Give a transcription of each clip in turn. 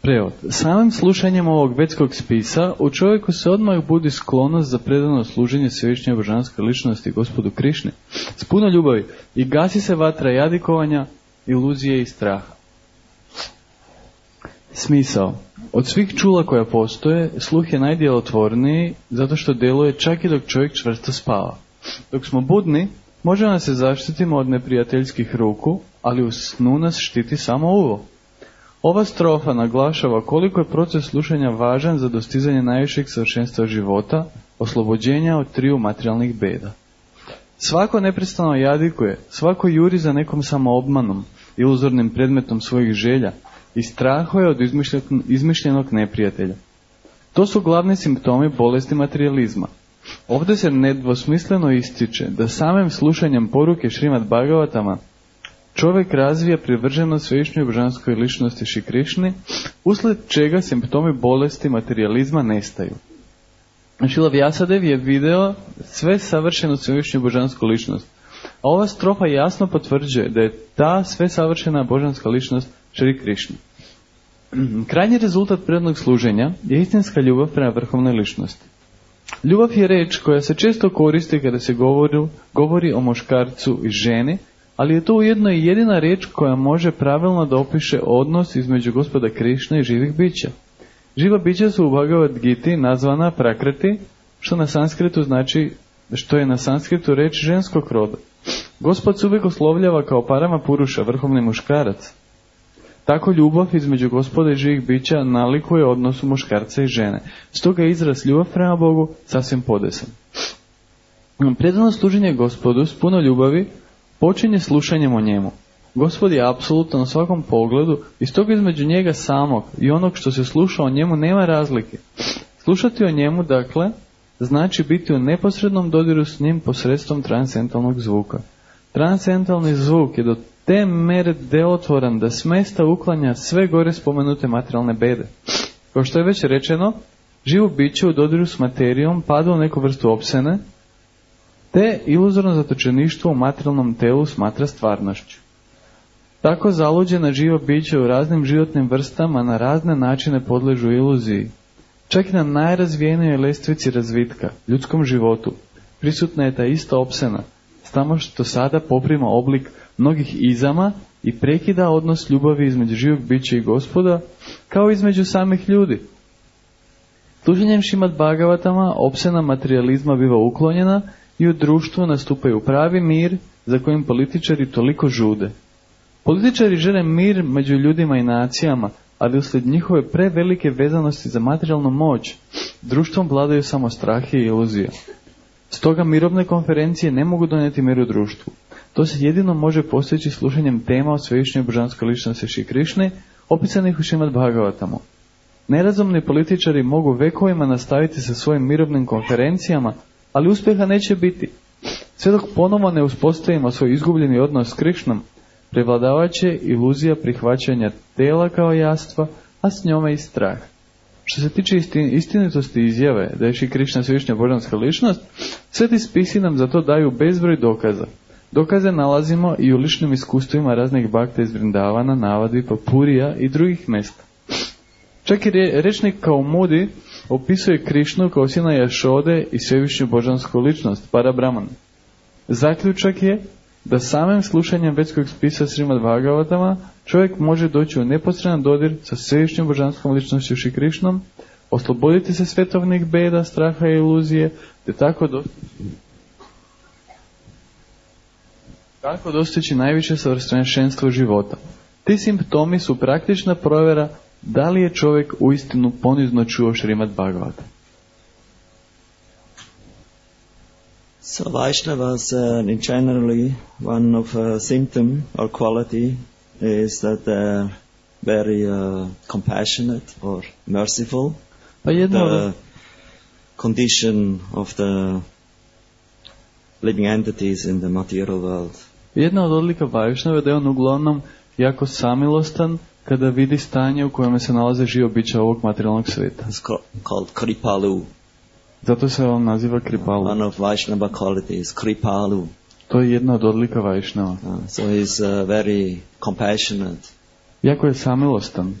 Prevod. Samim slušanjem ovog vedskog spisa u čovjeku se odmah budi sklonost za predano služenje svevišnje božanske ličnosti Gospodu Krišni s puno ljubavi i gasi se vatra jadikovanja, iluzije i straha. Smisao. Od svih čula koja postoje, sluh je najdjelotvorniji zato što djeluje čak i dok čovjek čvrsto spava. Dok smo budni, možemo se zaštitimo od neprijateljskih ruku, ali u snu nas štiti samo uvo. Ova strofa naglašava koliko je proces slušanja važan za dostizanje najvišeg savršenstva života, oslobođenja od triju materijalnih beda. Svako neprestano jadikuje, svako juri za nekom samoobmanom, iluzornim predmetom svojih želja i strahuje od izmišljenog neprijatelja. To su glavni simptomi bolesti materijalizma. Ovdje se nedvosmisleno ističe da samim slušanjem poruke Šrimad Bhagavatama čovjek razvija privrženost svevišnjoj božanskoj ličnosti Šri Krišni, uslijed čega simptomi bolesti materijalizma nestaju. Šrila Vjasadev je video sve savršenu svevišnju božansku ličnost, a ova strofa jasno potvrđuje da je ta sve savršena božanska ličnost Šri Krišni. Krajnji rezultat prirodnog služenja je istinska ljubav prema vrhovnoj ličnosti. Ljubav je reč koja se često koristi kada se govori o muškarcu i ženi, ali je to ujedno i jedina riječ koja može pravilno da opiše odnos između Gospoda Krišne i živih bića. Živa bića su u Bhagavad Giti nazvana prakriti, što je na sanskritu reč ženskog roda. Gospod se uvijek oslovljava kao parama puruša, vrhovni muškarac. Tako ljubav između Gospoda i živih bića nalikuje odnosu muškarca i žene. Stoga je izraz ljubav prema Bogu sasvim podesan. Predano služenje Gospodu s puno ljubavi počinje slušanjem o njemu. Gospod je apsolutan u svakom pogledu i stoga između njega samog i onog što se sluša o njemu nema razlike. Slušati o njemu, dakle, znači biti u neposrednom dodiru s njim posredstvom transcendentalnog zvuka. Transcendentalni zvuk je do te mere delotvoran da smesta uklanja sve gore spomenute materijalne bede. Kao što je već rečeno, živo biće u dodiru s materijom pada u neku vrstu opsene, te iluzorno zatočeništvo u materijalnom telu smatra stvarnošću. Tako zaluđena živa bića u raznim životnim vrstama na razne načine podležu iluziji. Čak i na najrazvijenijoj lestvici razvitka, ljudskom životu, prisutna je ta ista opsena, samo što sada poprima oblik mnogih izama i prekida odnos ljubavi između živog bića i Gospoda, kao između samih ljudi. Služenjem Šrimad Bhagavatama opsena materijalizma biva uklonjena i u društvu nastupaju pravi mir za kojim političari toliko žude. Političari žele mir među ljudima i nacijama, ali uslijed njihove prevelike vezanosti za materijalnu moć, društvom vladaju samo strah i iluzija. Stoga mirovne konferencije ne mogu donijeti mir u društvu. To se jedino može postići slušanjem tema o svevišnjoj božanskoj ličnosti Šri Krišne, opisanih u Šrimad Bhagavatamu. Nerazumni političari mogu vekovima nastaviti sa svojim mirovnim konferencijama, ali uspjeha neće biti. Sve dok ponovo ne uspostavimo svoj izgubljeni odnos s Krišnom, prevladavat će iluzija prihvaćanja tela kao jastva, a s njome i strah. Što se tiče istinitosti izjave da je Šri Krišna svevišnja božanska ličnost, sveti spisi nam za to daju bezbroj dokaza. Dokaze nalazimo i u ličnim iskustvima raznih bakta iz Vrindavana, Navadvipa, Purija i drugih mjesta. Čak i rečnik Kaumudi opisuje Krišnu kao sina Jašode i svevišnju božansku ličnost, Parabrahman. Zaključak je da samim slušanjem vedskog spisa Šrimad Bhagavatama čovjek može doći u neposredan dodir sa svevišnjom božanskom ličnošću Šri Krišnom, osloboditi se svetovnih beda, straha i iluzije, te tako dostići najviše savršenstvo života. Ti simptomi su praktična provjera da li je čovjek uistinu ponizno čuo Šrimad Bhagavatam. So Vaishnavas, in generally, one of symptom or quality is that they're very compassionate or merciful. The condition of the living entities in the material world. Jedna od odlika Vaishnava je da je on uglavnom jako samilostan kada vidi stanje u kojem se nalaze živo bića ovog materijalnog svijeta. It's called Kripalu. Zato se on naziva Kripalu. One of Vaishnava qualities, Kripalu. To je jedna od odlika Vaishnava. So he's very compassionate. Jako je samilostan.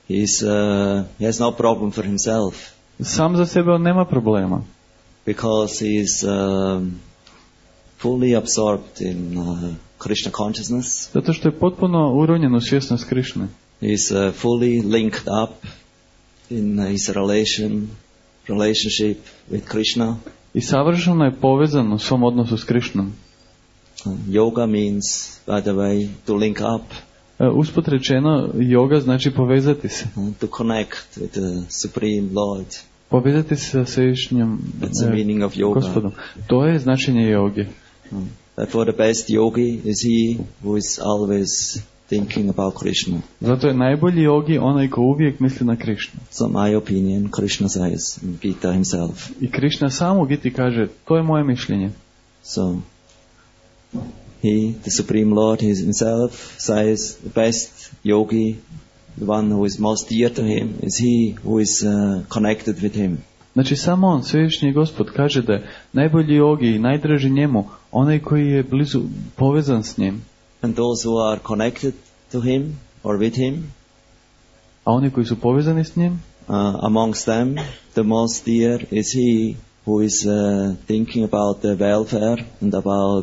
he has no problem for himself Sam za sebe on nema problema. because he's fully absorbed in Krishna consciousness. Zato što je potpuno uronjen u svjesnost Krišne. He's fully linked up in his relationship with Krishna. I savršeno je povezan u svom odnosu s Krišnom. Yoga means, by the way, to link up, Usput rečeno, yoga znači povezati se. to connect with the Supreme Lord. Povezati se sa svevišnjim That's the meaning of yoga. Gospodom. To je značenje joge. Therefore, the best yogi is he who is always thinking about Krishna. Zato je najbolji jogi onaj ko uvijek misli na Krišnu. So, my opinion, Krishna says in Gita himself. I Krišna sam u Giti kaže, to je moje mišljenje. So, he, the Supreme Lord himself, says the best yogi, the one who is most dear to him, is he who is connected with him. Znači samo on, svevišnji Gospod, kaže da je najbolji jogi i najdraži njemu onaj koji je blizu povezan s njim. And those who are connected to him or with him, A oni koji su povezani s njim, amongst them, the most dear is he who is thinking about the welfare and about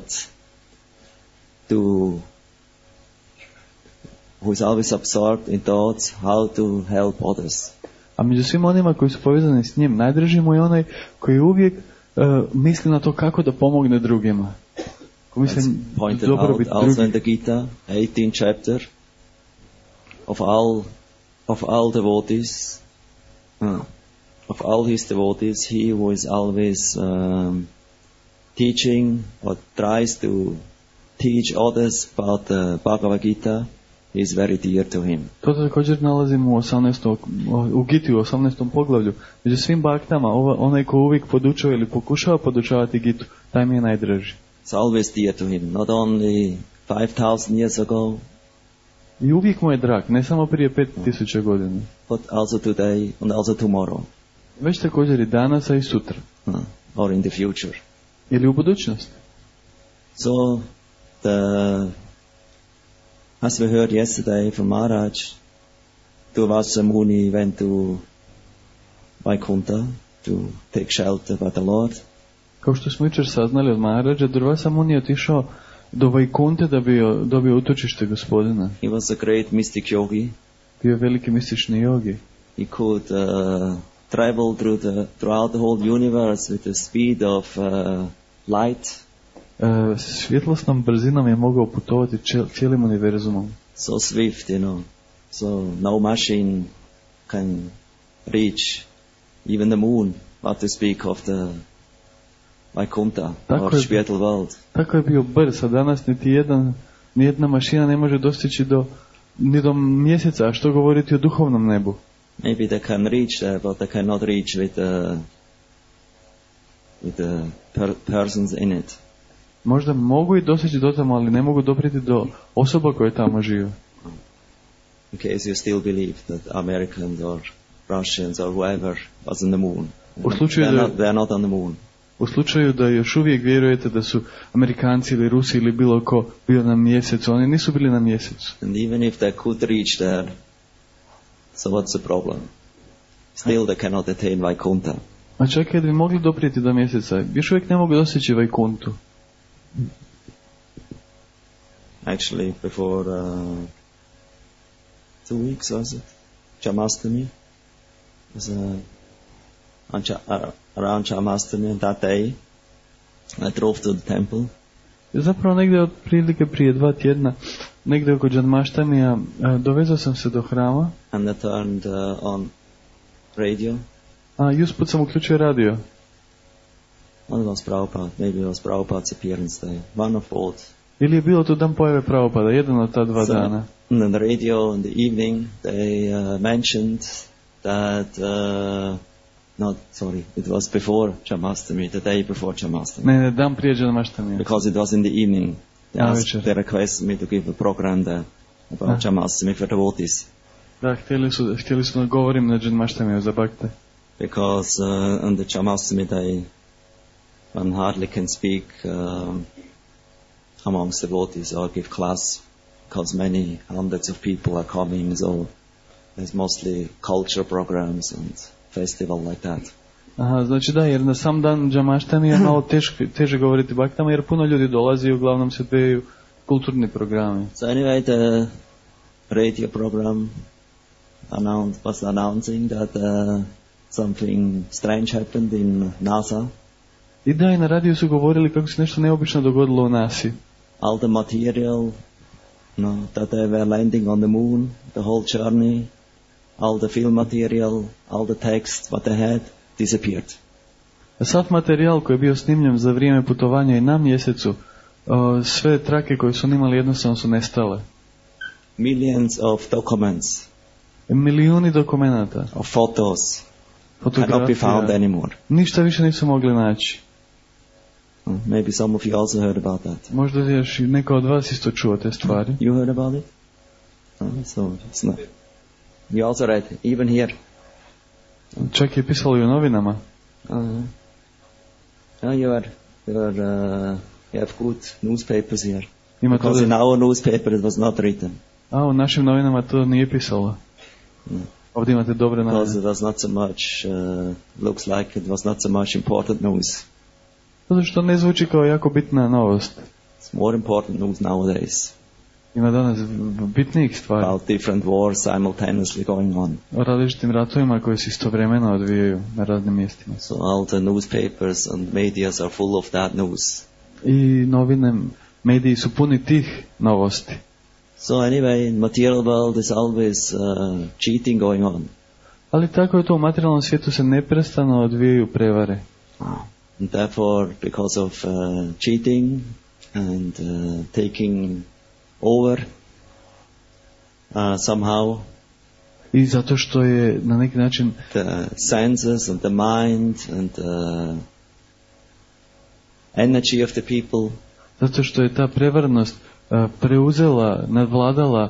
who is always absorbed in thoughts how to help others. a među svim onima koji su povezani s njim, najdraži mu je onaj koji uvijek misli na to kako da pomogne drugima. Ko misli That's pointed dobrobit out also in drugih. the Gita, 18th chapter, of all devotees, of all his devotees, he who is always teaching or tries to teach others about the Bhagavad Gita is very dear to him. To također nalazimo u Giti u 18. poglavlju. Među svim baktama, onaj ko uvijek podučava ili pokušava podučavati Gitu, taj mi je najdraži. It's always dear to him, not only 5,000 years ago, I uvijek mu je drag, ne samo prije 5000 godina. but also today and also tomorrow, Već također i danas, a i sutra. or in the future. Ili u budućnosti. So, as we heard yesterday from Maharaj, Durvasa Muni went to Vaikuntha to take shelter by the Lord. Kao što smo jučer saznali od Maharađa, Durvasa Muni je otišao do Vajkunte da bi dobio utočište Gospodina. He was a great mystic yogi. Bio je veliki mistični jogi. He could travel throughout the whole universe with the speed of light. Svjetlosnom brzinom je mogao putovati cijelim univerzumom. So swift, So no machine can reach even the moon, not to speak of the Vaikuntha or spiritual world. Tako je bio brz, a danas nijedna mašina ne može dostići ni do mjeseca, a što govoriti o duhovnom nebu. Maybe they can reach there, but they cannot reach with the persons in it. Možda mogu i dostići do tamo, ali ne mogu doprijeti do osoba koje tamo žive. In case you still believe that Americans or Russians or whoever was on the moon. They are not on the moon. U slučaju da još uvijek vjerujete da su Amerikanci ili Rusi ili bilo ko bio na mjesecu, oni nisu bili na mjesecu. And even if they could reach there, so what's the problem? Still they cannot attain Vaikuntha. A čak kad bi mogli doprijeti do mjeseca, još uvijek ne mogu dostići Vajkuntu. Actually, before 2 weeks, was it? Jamastami. Was around Jamastami, and that day, I drove to the temple. Zapravo negdje otprilike prije 2 tjedna, negdje oko Džanmaštamija, dovezao sam se do hrama. And I turned on radio. A i usput sam uključio radio. One was Prabhupada, maybe it was Prabhupada's appearance day, one of both. Ili je bilo to dan pojave Prabhupada, jedan od ta 2 dana. On the radio in the evening, they mentioned that, it was before Jamastami, the day before Jamastami. Ne, dan prije Džanmaštamija. Because it was in the evening. They requested me to give a program there about Jamastami for devotees. Da, htjeli su da govorim na Džanmaštamiju za bakte. Because on the Jamastami day, one hardly can speak amongst devotees or give class, because many hundreds of people are coming, so there's mostly culture programs and festival like that. Aha, znači da, jer na sam dan džamaštani je malo teže govoriti baktama, jer puno ljudi dolazi i uglavnom se odvijaju kulturni programi. So anyway, the radio program was announcing that something strange happened in NASA. I da, i na radiju su govorili kako se nešto neobično dogodilo u NASA. All the material, that they were landing on the moon, the whole journey, all the film material, all the text, what they had, disappeared. Sav materijal koji je bio snimljen za vrijeme putovanja i na mjesecu, sve trake koje su imali jednostavno su nestale. Millions of documents, milijuni dokumenata, of photos, cannot be found anymore. Ništa više nisu mogli naći. Maybe some of you also heard about that. Možda još neko od vas isto čuo te stvari. You heard about it? So it's not. You also read, even here. Čak je pisalo i u novinama. You have good newspapers here. Because in our newspaper it was not written. U našim novinama to nije pisalo. Ovdje imate dobre novine. Because it was not so much, looks like it was not so much important news. Zato što ne zvuči kao jako bitna novost. It's more important news nowadays. Ima danas bitnijih stvari. About different wars simultaneously going on. O različitim ratovima koji se istovremeno odvijaju na raznim mjestima. So all the newspapers and medias are full of that news. I novine, mediji su puni tih novosti. So anyway, in material world is always cheating going on. Ali tako je to, u materijalnom svijetu se neprestano odvijaju prevare. And therefore, because of cheating and taking over somehow, i zato što je na neki način the senses and the mind and the energy of the people, zato što je ta prevarnost preuzela, nadvladala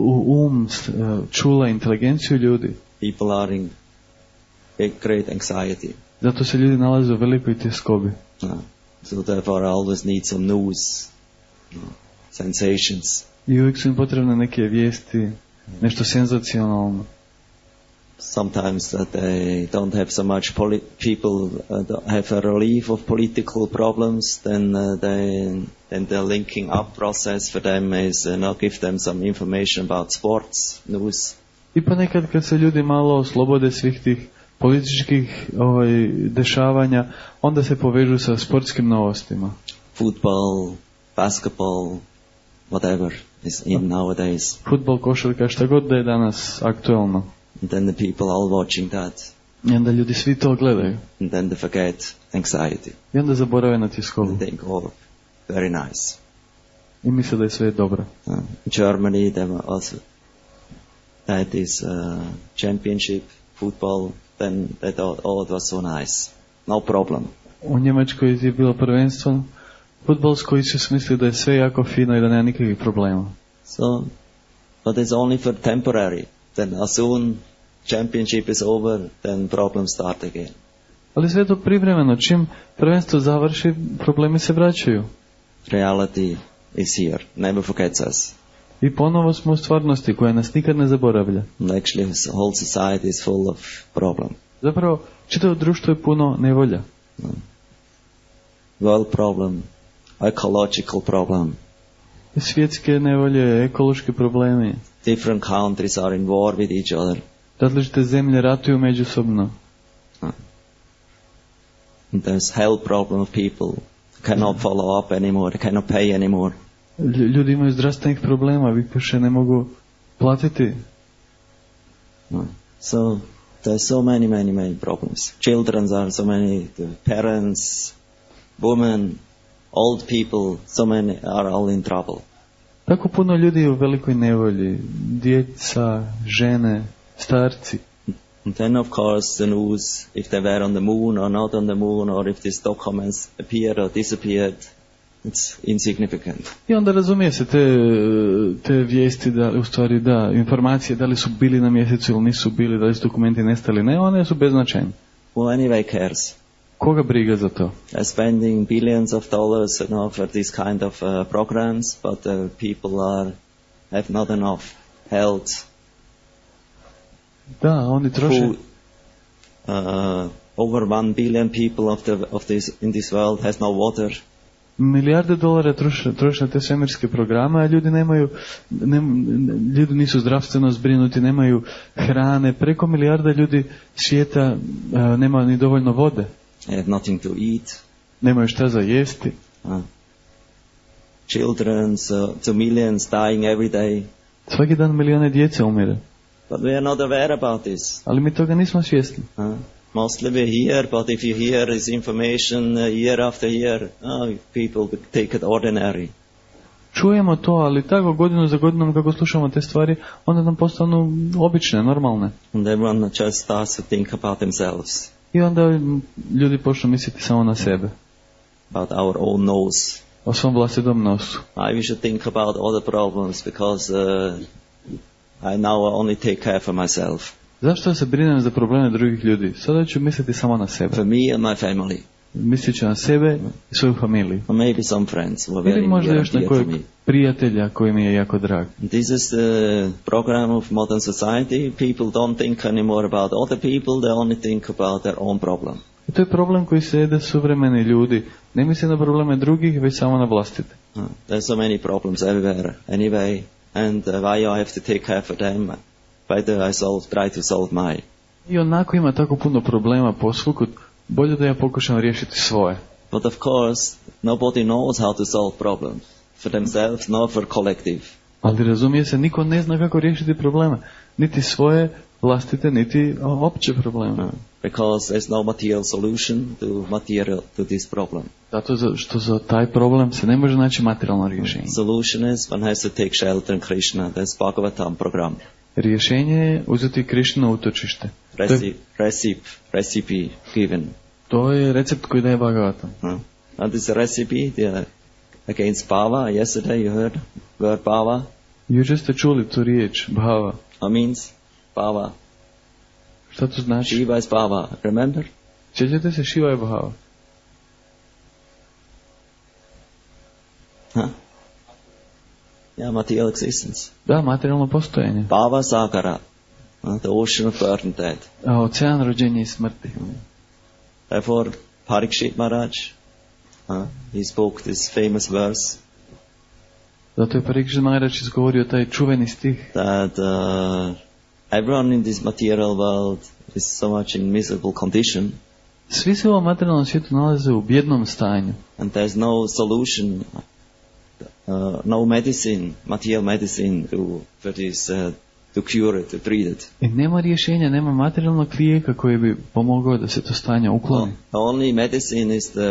čula inteligenciju ljudi. People are in great anxiety. Zato se ljudi nalaze u velikoj tjeskobi. So therefore I always need some news, sensations. I uvijek su im potrebne neke vijesti, nešto senzacionalno. Sometimes that they don't have so much people have a relief of political problems, then the linking up process for them is give them some information about sports news. I pa nekad kad se ljudi malo oslobode svih tih političkih dešavanja, onda se povežu sa sportskim novostima. Football, basketball, whatever is in nowadays. Futbol, košarka, šta god da je danas aktuelno. And then the people all watching that. I onda ljudi svi to gledaju. And then they forget anxiety. I onda zaborave na tjeskobu. And think, oh, very nice. I misle da je sve dobro. In Germany, there were also that is championship football. Then they thought, oh, it was so nice. No problem. U Njemačkoj je bilo prvenstvo fudbalsko i su smislili da je sve jako fino i da nema nikakvih problema. So, but it's only for temporary. Then as soon championship is over, then problems start again. Ali sve to privremeno, čim prvenstvo završi, problemi se vraćaju. Reality is here, never forgets us. I ponovo smo u stvarnosti koja nas nikad ne zaboravlja. And actually, the whole society is full of problem. Zapravo, čitavo društvo je puno nevolja. World problem, ecological problem. Svjetske nevolje, ekološki problemi. Different countries are in war with each other. Različite zemlje ratuju međusobno. And there's health problem of people cannot follow up anymore, they cannot pay anymore. Ljudi imaju zdravstvenih problema, više ne mogu platiti. So there's so many problems. Children are so many, the parents, women, old people, so many are all in trouble. Tako puno ljudi je u velikoj nevolji. Djeca, žene, starci. And then of course the news, if they were on the moon or not on the moon, or if these documents appeared or disappeared, it's insignificant. I onda razumije se te vijesti, u stvari da, informacije da li su bili na mjesecu ili nisu bili, da li su dokumenti nestali, ne, one su beznačajne. Who anyway cares? Koga briga za to? They're spending billions of dollars for this kind of programs, but people have not enough health Da, oni troše. Over 1 billion people in this world has no water. Milijarde dolara troše na te svemirske programe, a ljudi ljudi nisu zdravstveno zbrinuti, nemaju hrane. Preko milijarda ljudi svijeta nema ni dovoljno vode. Have nothing to eat. Nemaju šta za jesti. Children, so millions dying every day. Svaki dan milijune djece umire. But we are not aware about this. Ali mi toga nismo svjesni. Mostly we hear, but if you hear this information year after year, people take it ordinary. Čujemo to, ali tako godinu za godinom kako slušamo te stvari, onda nam postanu obične, normalne. And everyone just starts to think about themselves. I onda ljudi počnu misliti samo na sebe. About our own nose. O svom vlastitom nosu. We should think about other problems because I now only take care for myself. Zašto se brinem za probleme drugih ljudi? Sada ću misliti samo na sebe. For me and my family. Mislit ću na sebe i svoju familiju. Or maybe some friends who are Ili very možda near još and dear to nekog me. prijatelja koji mi je jako drag. This is the program of modern society. People don't think anymore about other people, they only think about their own problem. I to je problem koji se jede suvremeni ljudi. Ne misle na probleme drugih, već samo na vlastite. There's so many problems everywhere anyway, and why I have to take care for them? Better I try to solve mine. I onako ima tako puno problema posvukud, bolje da ja pokušam riješiti svoje. But of course, nobody knows how to solve problems for themselves, nor for collective. Ali razumije se, niko ne zna kako riješiti probleme. Niti svoje vlastite, niti opće probleme. Because there's no material solution to this problem. Zato što za taj problem se ne može naći materijalno rješenje. Solution is one has to take shelter in Krishna. That's Bhagavatam program. Rješenje je uzeti Krišnino utočište. Recipe given. To je recept koji daje Bhagavatam. And this recipe against bhava. Yesterday you heard word bhava. Jučer ste čuli tu riječ, bhava. Means bhava. Šta to znači? Shiva is bhava. Remember? Sjećate se, Shiva je bhava. Yeah, material existence. Da, materijalno postojanje. Bhava Sagara, the ocean of birth and death. Ocean rođenja i smrti. Therefore, Parikshit Maharaj, he spoke this famous verse. Zato je Parikshit Maharaj izgovorio taj čuveni stih. That everyone in this material world is so much in miserable condition. Svi se u ovom materijalnom svijetu nalaze u bjednom stanju. And there's no solution, no medicine, material medicine for this, to cure it, to treat it. I nema rješenja, nema materijalnog lijeka koji bi pomogao da se to stanje ukloni. The only medicine is the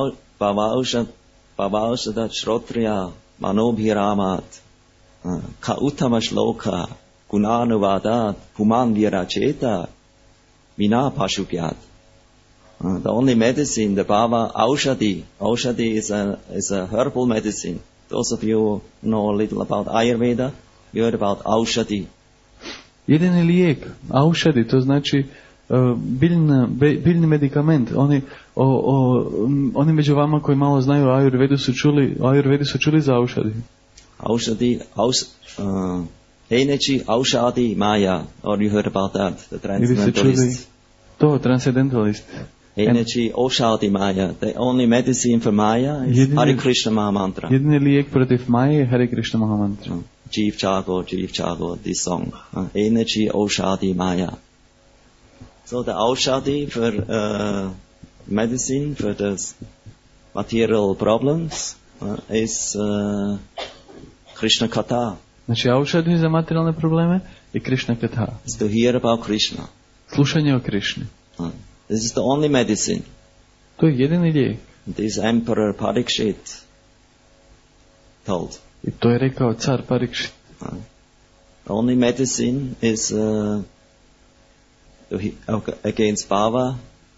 Bhavaushada Shrotriya Manobhiramat Ka Uttama Shloka Gunanuvadat Puman Viracheta Vina Pashupyat. The only medicine, the Bhava Aushadi. Aushadi is a herbal medicine. Those of you who know a little about Ayurveda, you heard about Aushadi. Jedini lijek, aušadi, to znači biljni medikament. Oni među vama koji malo znaju o Ayurvedu su čuli za aušadi. Aushadi, energy, Aushadi, Maya, or you heard about that, the transcendentalist. To, transcendentalist. Energy, Aushadi, Maya. The only medicine for Maya is Hare Krishna Mahamantra. Jedini lijek protiv Maje je Hare Krishna Mahamantra. Jeev Chago, this song. Energy, Aushadi, Maya. So the Aushadi for medicine, for the material problems, is Krishna Katha. Znači, aušadi za materijalne probleme i Krishna Katha. Is to hear about Krishna. Slušanje o Krišni. This is the only medicine. To je jedini lijek. This Emperor Parikshit told. I to je rekao car Parikshit. The only medicine is against bhava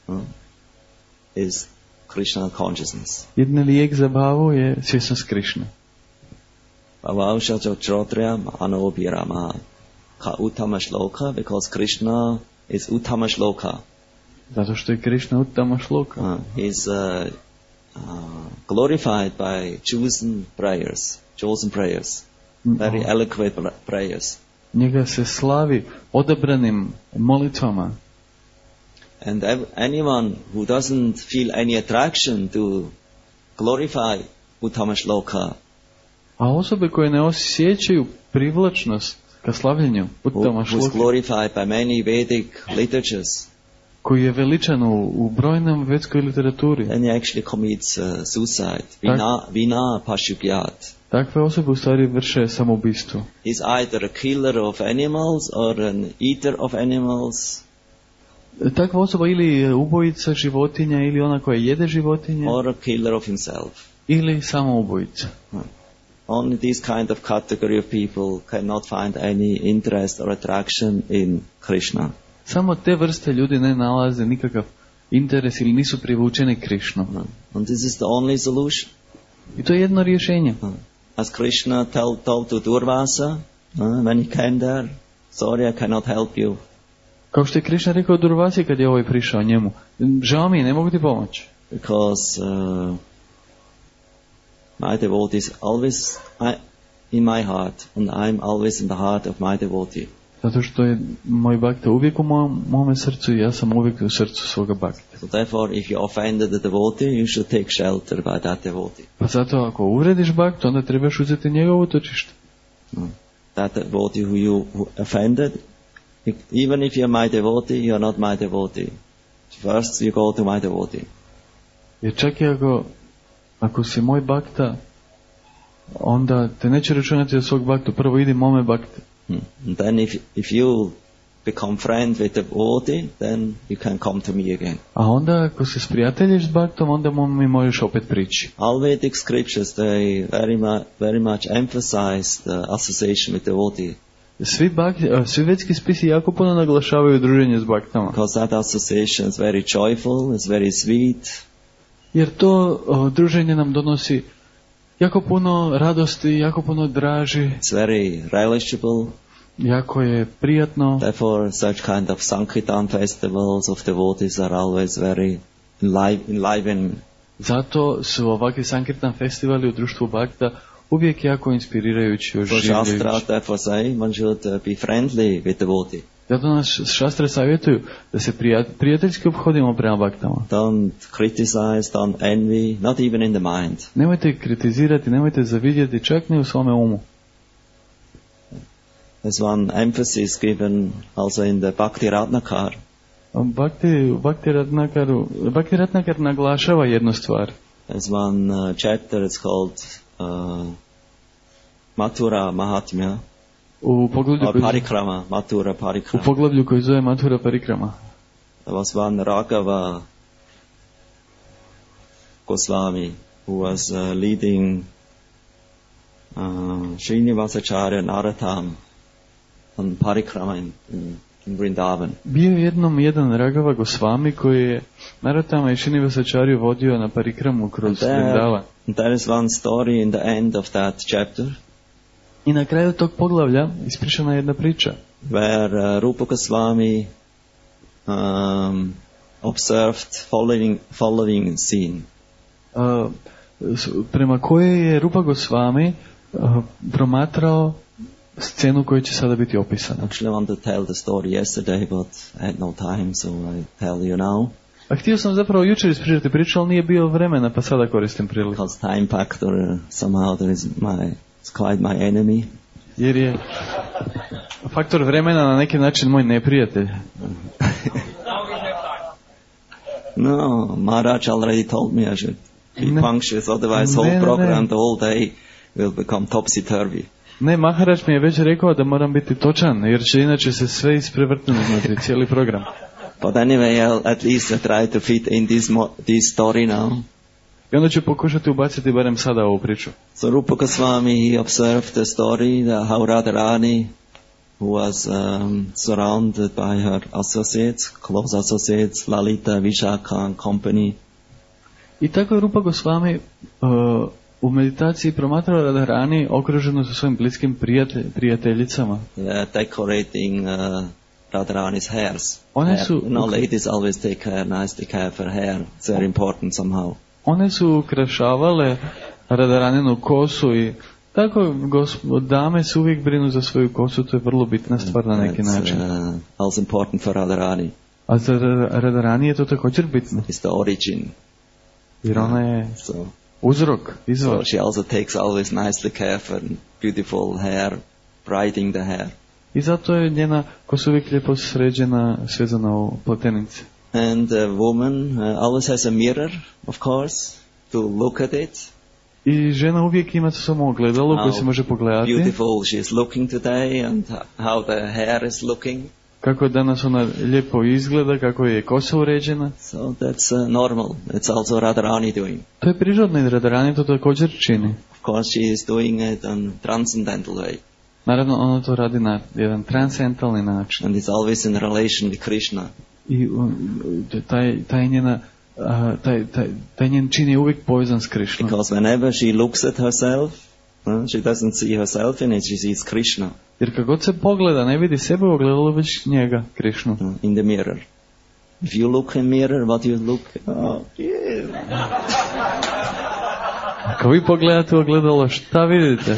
is Krishna consciousness. Jedini lijek za bhavu je svjesnost Krišne. Bhavaushada Shrotriya Manobhirama Ka Uttama Shloka, because Krishna is Uttama Shloka. Zato što je Krišna Uttama Shloka. He's glorified by chosen prayers. Very eloquent prayers. Njega se slavi odabranim molitvama. And anyone who doesn't feel any attraction to glorify Uttama Shloka, A osobe koje ne osjećaju privlačnost ka slavljenju Uttama who is Shloke, glorified by many Vedic literatures, koji je veličan u brojnom vedskoj literaturi, then he actually commits suicide. Tak. Vina pashugyat. takve osobe u stvari vrše samoubistvo. He's either a killer of animals or an eater of animals Takva osoba ili je ubojica životinja, ili ona koja jede životinje, or a killer of himself. ili samoubojica. Only this kind of category of people cannot find any interest or attraction in Krishna. Samo te vrste ljudi ne nalaze nikakav interes ili nisu privučeni Krišnom. And this is the only solution. I to je jedno rješenje. As Krishna told to Durvasa, when he came there, sorry, I cannot help you. Kao što je Krišna rekao Durvasi kad je ovaj prišao njemu, žao mi je, ne mogu ti pomoći. Because my devotee is always in my heart, and I'm always in the heart of my devotee. Zato što je moj bhakta uvijek u mome srcu i ja sam uvijek u srcu svoga bhakta. So therefore, if you offended the devotee, you should take shelter by that devotee. Pa zato ako uvrediš bhaktu, onda trebaš uzeti njegovo utočište. That devotee who offended, even if you're my devotee, you're not my devotee. First you go to my devotee. Jer čak i ako si moj bhakta, onda te neće računati za svog bhaktu, prvo idi mome bhakte. And then if you become friend with the devotee, then you can come to me again. A onda ako se sprijateljiš s bhaktom, onda mi možeš opet prići. All Vedic scriptures, they very much emphasize the association with the devotee. Svi vedski spisi jako puno naglašavaju druženje s bhaktama. Because that association is very joyful, it's very sweet. Jer to druženje nam donosi jako puno radosti, jako puno draži. It's very relishable. Jako je prijatno. Therefore, such kind of Sankirtan festivals of devotees are always very enlivening. Zato su ovakvi Sankirtan festivali u društvu bhakta uvijek jako inspirirajući, oživljajući. Shastra therefore say one should be friendly with devotee. Zato nas šastre savjetuju da se prijateljski obhodimo prema bhaktama. Don't criticize, don't envy, not even in the mind. Nemojte kritizirati, nemojte zavidjeti, čak ni u svome umu. There's one emphasis given also in the Bhakti Ratnakar. Bhakti Ratnakar naglašava jednu stvar. There's one chapter, it's called Mathura Mahatmya. U poglavlju Parikrama, Mathura Parikrama. U poglavlju koji zove Mathura Parikrama. There was one Raghava Goswami who was leading Srinivasacharya Narottam on Parikrama in Vrindavan. Bio je jedan Raghava Goswami koji je Narottama i Srinivasacharyu vodio na Parikramu kroz Vrindavan. There is one story in the end of that chapter. I na kraju tog poglavlja ispričana je jedna priča. Where Rupa Goswami observed following scene. Prema kojoj je Rupa Goswami promatrao scenu koja će sada biti opisana. Actually, I wanted to tell the story yesterday, but I had no time, so I tell you now. A htio sam zapravo jučer ispričati priču, ali nije bilo vremena, pa sada koristim priliku. Because time factor somehow it's quite my enemy. Jer je faktor vremena na neki način moj neprijatelj. No, Maharaj already told me I should be punctual, otherwise whole program, the whole day will become topsy-turvy. Ne, Maharaj mi je već rekao da moram biti točan, jer će inače se sve isprevrtnuti unutra, cijeli program. But anyway, at least I try to fit in this story now. I onda ću pokušati ubaciti barem sada ovu priču. So Rupa Goswami, he observed the story that how Radharani, who was surrounded by her associates, close associates, Lalita, Vishaka and company. I tako je Rupa Goswami u meditaciji promatrao Radharani okruženo sa svojim bliskim prijateljicama. Decorating Radharani's hairs. Ladies always take nice care of her hair. It's very important somehow. One su ukrašavale Radharaninu kosu i Tako, dame se uvijek brinu za svoju kosu, to je vrlo bitna stvar na neki That's način. also important for Radharani. A za Radharani je to također bitno, It's the origin. jer ona je So uzrok, izvor. she also takes always nicely care for beautiful hair, braiding the hair. I zato je njena kosa uvijek lijepo sređena, svezana u platenice. And a woman always has a mirror, of course, to look at it. I žena uvijek ima samo ogledalo koje se može pogledati. Beautiful she is looking today and how the hair is looking. Kako danas ona lijepo izgleda, kako je kosa uređena. So that's normal. It's also Radharani doing. To je prirodno i Radharani to također čini. Of course she is doing it on transcendental way. Naravno, ona to radi na jedan transcendentalni način. And it's always in relation with Krishna. I taj njen čin je uvijek povezan s Krišnom. Because whenever she looks at herself, she doesn't see herself in it, she sees Krishna. Jer kad god se pogleda, ne vidi sebe u ogledalu, već njega, Krišnu. In the mirror. If you look in mirror, what you look? Oh, yeah. Ako vi pogledate u ogledalo, šta vidite?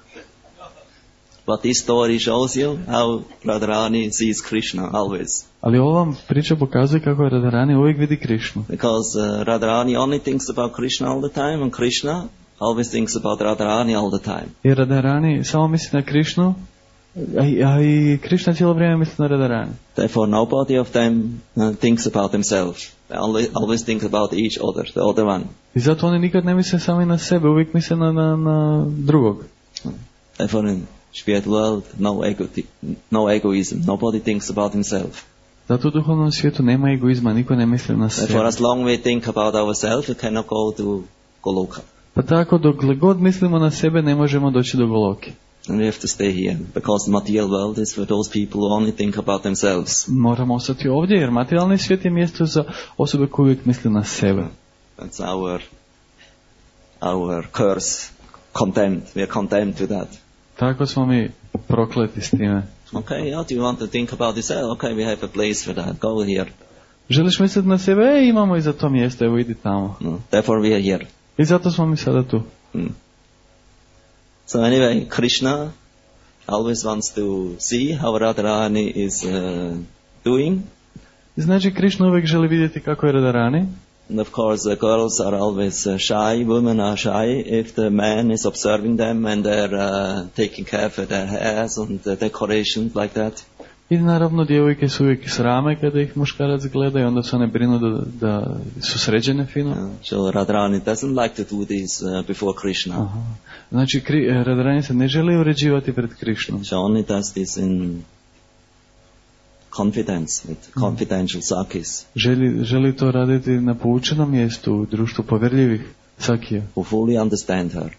But this story shows you how Radharani sees Krishna always. Ali ova vam priča pokazuje kako je Radharani uvijek vidi Krišnu. Because Radharani only thinks about Krishna all the time, and Krishna always thinks about Radharani all the time. Jer Radharani samo misli na Krišnu, a i Krišna cijelo vrijeme misli na Radharani. Therefore, nobody of them thinks about themselves. They always think about each other, the other one. I zato oni nikad ne misle sami na sebe, uvijek misle na drugog. Therefore, in spiritual world, no egoism. Nobody thinks about himself. Zato u duhovnom svijetu nema egoizma, niko ne misli na sebe. Therefore, as long we think about ourselves, we cannot go to Goloka. Pa tako, dokle god mislimo na sebe, ne možemo doći do Goloke. And we have to stay here, because the material world is for those people who only think about themselves. Moramo ostati ovdje, jer materijalni svijet je mjesto za osobe koje uvijek misle na sebe. That's our curse. Condemned. We are condemned to that. Tako smo mi prokleti s time. Okay, how do you want to think about yourself? Okay, we have a place for that. Go here. Želiš misliti na sebe? Imamo i za to mjesto, evo idi tamo. No. Therefore we are here. I zato smo mi sada tu. So anyway, Krishna always wants to see how Radharani is doing. Znači, Krišna uvijek želi vidjeti kako je Radharani. And of course, the girls are always shy. Women are shy if the man is observing them and they're taking care for their hairs and the decorations like that. I naravno, djevojke su uvijek srame kada ih muškarac gleda i onda se one brinu da su sređene fino. So Radharani doesn't like to do this before Krishna. Aha. Znači, Radharani se ne želi uređivati pred Krišnom. She only does this in confidence, with confidential sakis. Želi to raditi na poučenom mjestu, u društvu povjerljivih sakija. Who fully understand her.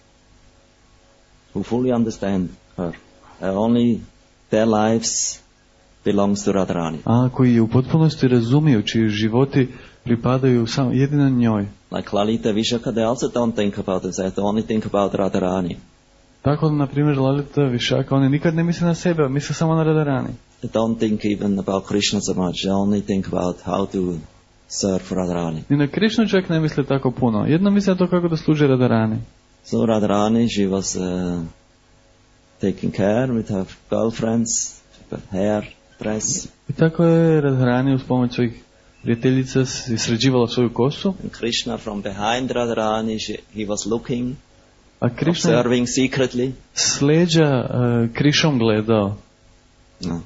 Only their lives belongs to Radharani. A koji je u potpunosti razumiju, čiji životi pripadaju samo jedino njoj. Like Lalita Vishaka, they also don't think about themselves, they only think about Radharani. Tako, na primjer, Lalita Vishaka, oni nikad ne misle na sebe, misle samo na Radharani. They don't think even about Krishna so much, they only think about how to serve Radharani. Ni na Krišnu čak ne misle tako puno, jedno misle to kako da služe Radharani. So Radharani, she was taking care with her girlfriends, her hair, dress. I tako je Radharani uz pomoć svojih prijateljica sređivala svoju kosu. And Krishna from behind Radharani, he was looking, Krishna observing secretly. S leđa Krišom gledao. No.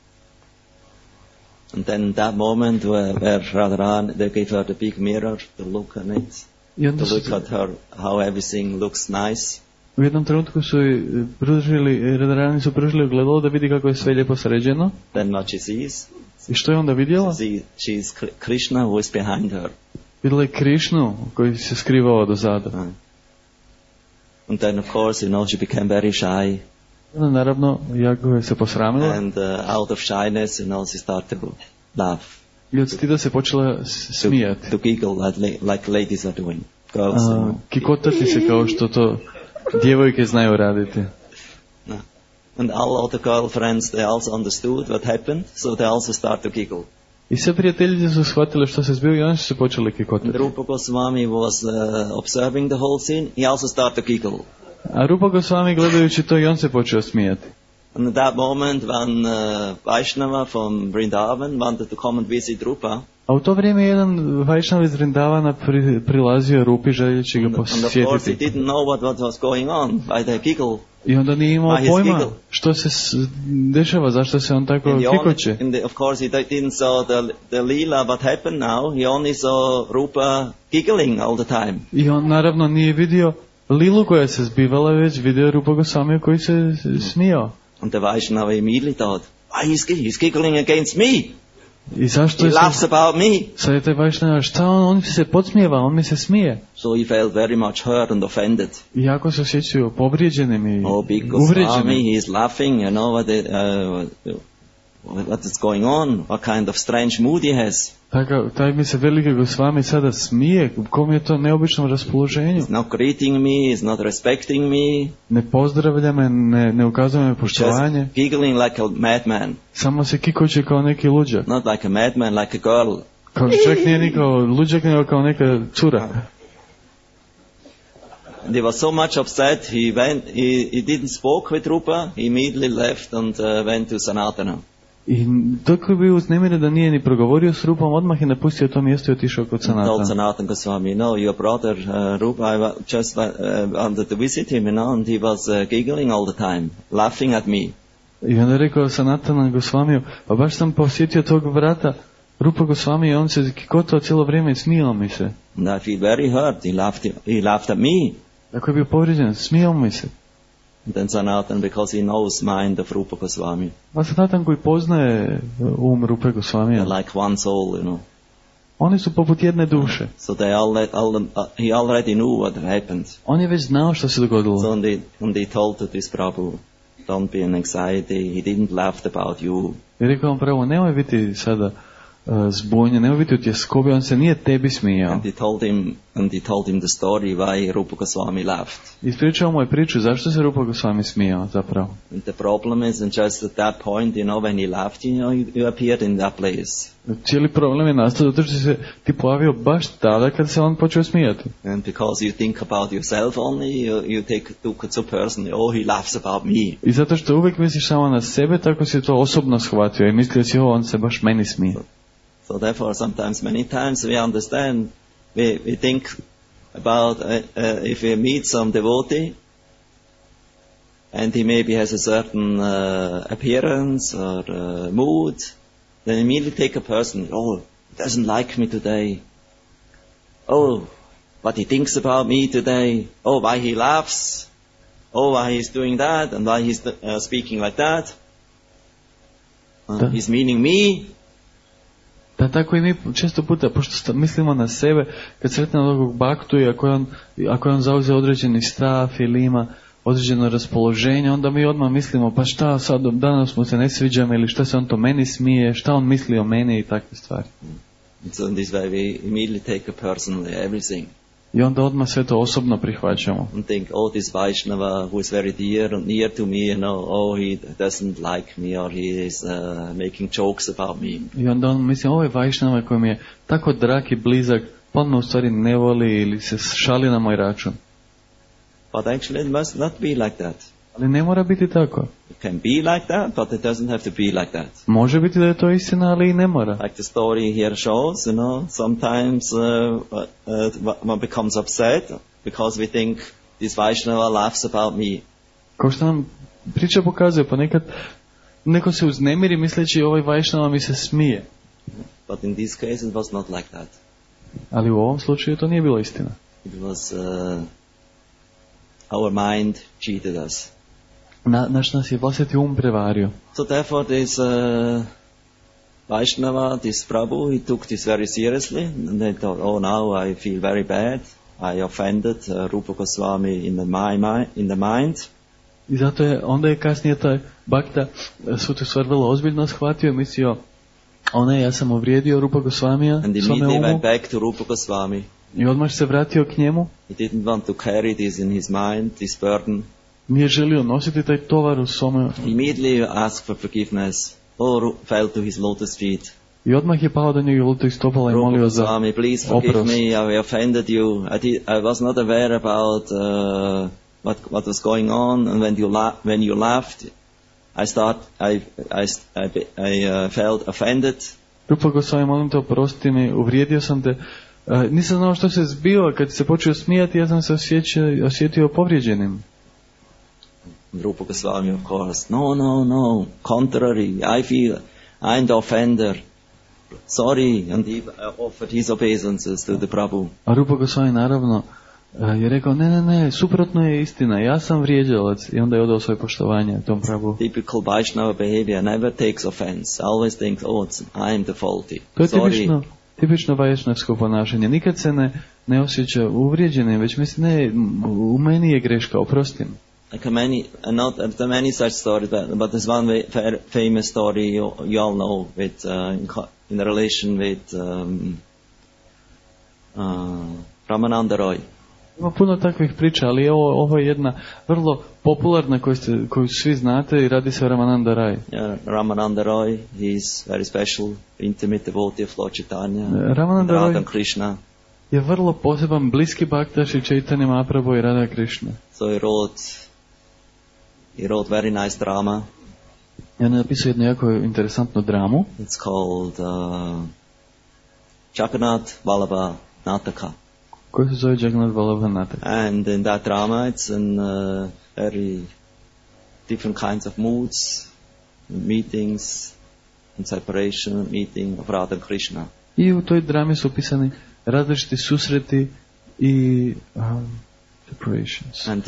And then that moment where Radharani, they gave her the big mirror to look at it, to look at her, how everything looks nice. U jednom trenutku su Radharani su pružili ogledalo da vidi kako je sve lijepo sređeno. Then what she sees? I što je onda vidjela? She's Krishna who is behind her. Vidjela je Krišnu koji se skrivao do zada. And then of course, she became very shy. Naravno, jako je se posramila. And out of shyness, she started to laugh. I od stida se počela smijati. To giggle like ladies are doing. Girls. Kikotati se kao što to djevojke znaju raditi. And all the girlfriends, they also understood what happened, so they also start to giggle. I sve prijateljice su shvatile što se zbilo i oni su se počeli kikotati. Rupa Goswami was observing the whole scene, he also started to giggle. A Rupa Goswami gledajući to i on se počeo smijati. And at that moment, when Vaishnava from Vrindavan wanted to come and visit Rupa, A u to vrijeme jedan Vajšnav iz Vrindavana prilazio Rupi željeći ga and of course he posjetiti. didn't know what was going on, why they giggle. I onda nije imao His pojma giggle. što se dešava, zašto se on tako And kikoće. of course he didn't saw the lila what happened now, he only saw Rupa giggling all the time. I on naravno nije vidio Lilu koja se zbivala, već vidio Rupa Gosvamija koji se smijao. And the Vaishnava immediately thought, why he's giggling against me? I zašto He je laughs about me. sad je taj Vajšnava, šta on se podsmijeva, on mi se smije. So he felt very much hurt and offended. I jako se osjećaju povrijeđenim i Oh, big Goswami, uvrijeđenim. he's laughing, you know, what is going on? What kind of strange mood he has? Taj mi se veliki Gosvami sada smije, kom je to neobičnom raspoloženju. He's not greeting me, he's not respecting me, Ne pozdravlja me, ne ukazuje me poštovanje, just giggling like a madman. samo se kikoće kao neki luđak. Not like a madman, like a girl. Kao čak nije ni kao luđak, nego kao neka cura. And he was so much upset, he didn't spoke with Rupa, he immediately left and went to Sanatana. I dok je bio uznemiren da nije ni progovorio s Rupom, odmah je napustio to mjesto i otišao kod He told Sanatana. Sanatana Goswami, no, your brother Rupa, just wanted to visit him, you know, and he was giggling all the time, laughing at me. I onda je rekao Sanatana Gosvamiju, pa baš sam posjetio tog vrata Rupa Gosvami i on se kikotao cijelo vrijeme i smijao mi se. And I feel very hurt. He laughed at me. Tako je bio povrijeđen, smijao mi se. And then Sanatan, because he knows mind of Rupa Goswami, A Sanatan koji poznaje Rupe Gosvamija, they're like one soul, you know. oni su poput jedne duše. So he already knew what happened. On je već znao što se dogodilo. So and they told to this Prabhu, don't be an anxiety. He didn't laugh about you. I rekao on pravo, nemoj biti sada zbunjen, nemoj biti u tjeskobi, on se nije tebi smijao. And he told him the story why Rupa Goswami laughed. Ispričao mu je priču zašto se Rupa Gosvami smijao zapravo. And the problem is, and just at that point, you know, when he laughed, you appeared in that place. Cijeli problem je nastao zato što se ti pojavio baš tada kad se on počeo smijati. And because you think about yourself only, you took it so personally, oh, he laughs about me. I zato što uvijek misliš samo na sebe, tako si to osobno shvatio i mislio si, on se baš meni smije. So therefore, many times we understand, we think about if we meet some devotee, and he maybe has a certain appearance or mood, then immediately take a person, oh, he doesn't like me today. Oh, what he thinks about me today. Oh, why he laughs. Oh, why he's doing that, and why he's speaking like that. He's meaning me. Da, tako i mi često puta, pošto mislimo na sebe, kad sretnemo nekog baktu i ako je on zauzeo određeni stav ili ima određeno raspoloženje, onda mi odmah mislimo, pa šta sad, danas mu se ne sviđam ili šta se on to meni smije, šta on misli o meni i takve stvari. So in this way we immediately take personally everything. I onda odmah sve to osobno prihvaćamo. And think, oh, this Vaishnava who is very near to me, you know, oh, he doesn't like me or he is making jokes about me. I onda on misli, ovo je Vajšnava koji mi je tako drag i blizak, pa on me u stvari ne voli ili se šali na moj račun. But actually it must not be like that. Ali ne mora biti tako. It can be like that, but it doesn't have to be like that. Može biti da je to istina, ali i ne mora. Like the story here shows, you know, sometimes one becomes upset because we think this Vaishnava laughs about me. Kao što nam priča pokazuje, ponekad neko se uznemiri misleći ovaj Vajšnava mi se smije. But in this case it was not like that. Ali u ovom slučaju to nije bilo istina. It was our mind cheated us. Naš nas je vlastiti prevario. So therefore this Vaishnava, this Prabhu, he took this very seriously. And they thought, oh, now I feel very bad. I offended Rupa Goswami in the mind. I zato je, onda je kasnije taj Bhakta svu tu stvar vrlo ozbiljno shvatio i mislio, ja sam uvrijedio Rupa Gosvamija and svome immediately umu. went back to Rupa Goswami. I odmah se vratio k njemu. He didn't want to carry this in his mind, this burden. Nije želio nositi taj tovar u svome. He immediately asked for forgiveness. Oh, fell to his lotus feet. I odmah je pao do njega lutih stopala i Rupa molio za Goswami, please forgive oprost. me, I offended you. I was not aware about what was going on, and when you laughed, I felt offended. Rupa Goswami, molim te, oprosti mi, uvrijedio sam te. Nisam znao što se zbiva, kad se počeo smijati, ja sam se osjetio povrijeđenim. Rupa Goswami, of course, no, contrary, I feel I'm the offender. Sorry, and he offered his obeisances to the Prabhu. A Rupa Goswami naravno je rekao, ne, suprotno je istina, ja sam vrijeđalac, i onda je odao svoje poštovanje tom Prabhu. Typical Vaishnava behavior never takes offense, always thinks, I am the faulty. To je tipično vajšnavsko ponašanje. Nikad se ne osjeća uvrijeđenim, već misli, ne, u meni je greška, oprostim. Like not many such stories, but there's one famous story you all know with in relation with Ramananda Roy. Ima puno takvih priča, ali ovo je jedna vrlo popularna koju svi znate, i radi se o Ramananda Roy. Ramananda Roy, he is very special, intimate devotee of Lord Chaitanya, Ramananda Radha Roy Krishna. Je vrlo poseban, bliski baktaš i Chaitanya Mahaprabhu i Radha Krishna. So he wrote very nice drama. Ja napisao jednu jako interesantnu dramu. It's called Jagannath Vallabha Nataka. Koji se zove Jagannath Vallabha Nataka. And in that drama it's in very different kinds of moods, meetings, and separation, meeting of Radha and Krishna. I u toj drami su opisani različiti susreti i separations. And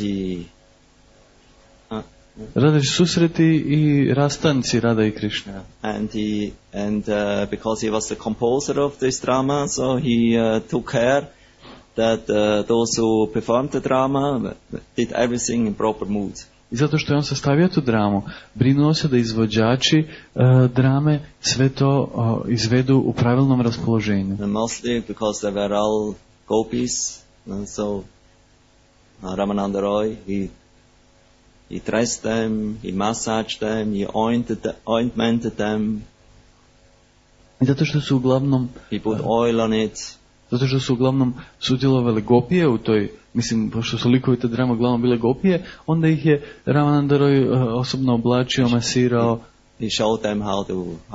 različiti susreti i rastanci Radha i Krishna. And because he was the composer of this drama, so he took care that those who performed the drama did everything in proper mood. I zato što je on sastavio tu dramu, brinuo se da izvođači drame sve to izvedu u pravilnom raspoloženju. And mostly because they were all gopis, so Ramananda Roy, he dressed them, he massaged them, he ointmented them. I zato što su uglavnom he put oil on it. Zato što su uglavnom sudjelovali gopije u toj, mislim, pošto su likovi te drame uglavnom bile gopije, onda ih je Ramananda Roy osobno oblačio, masirao. He showed them how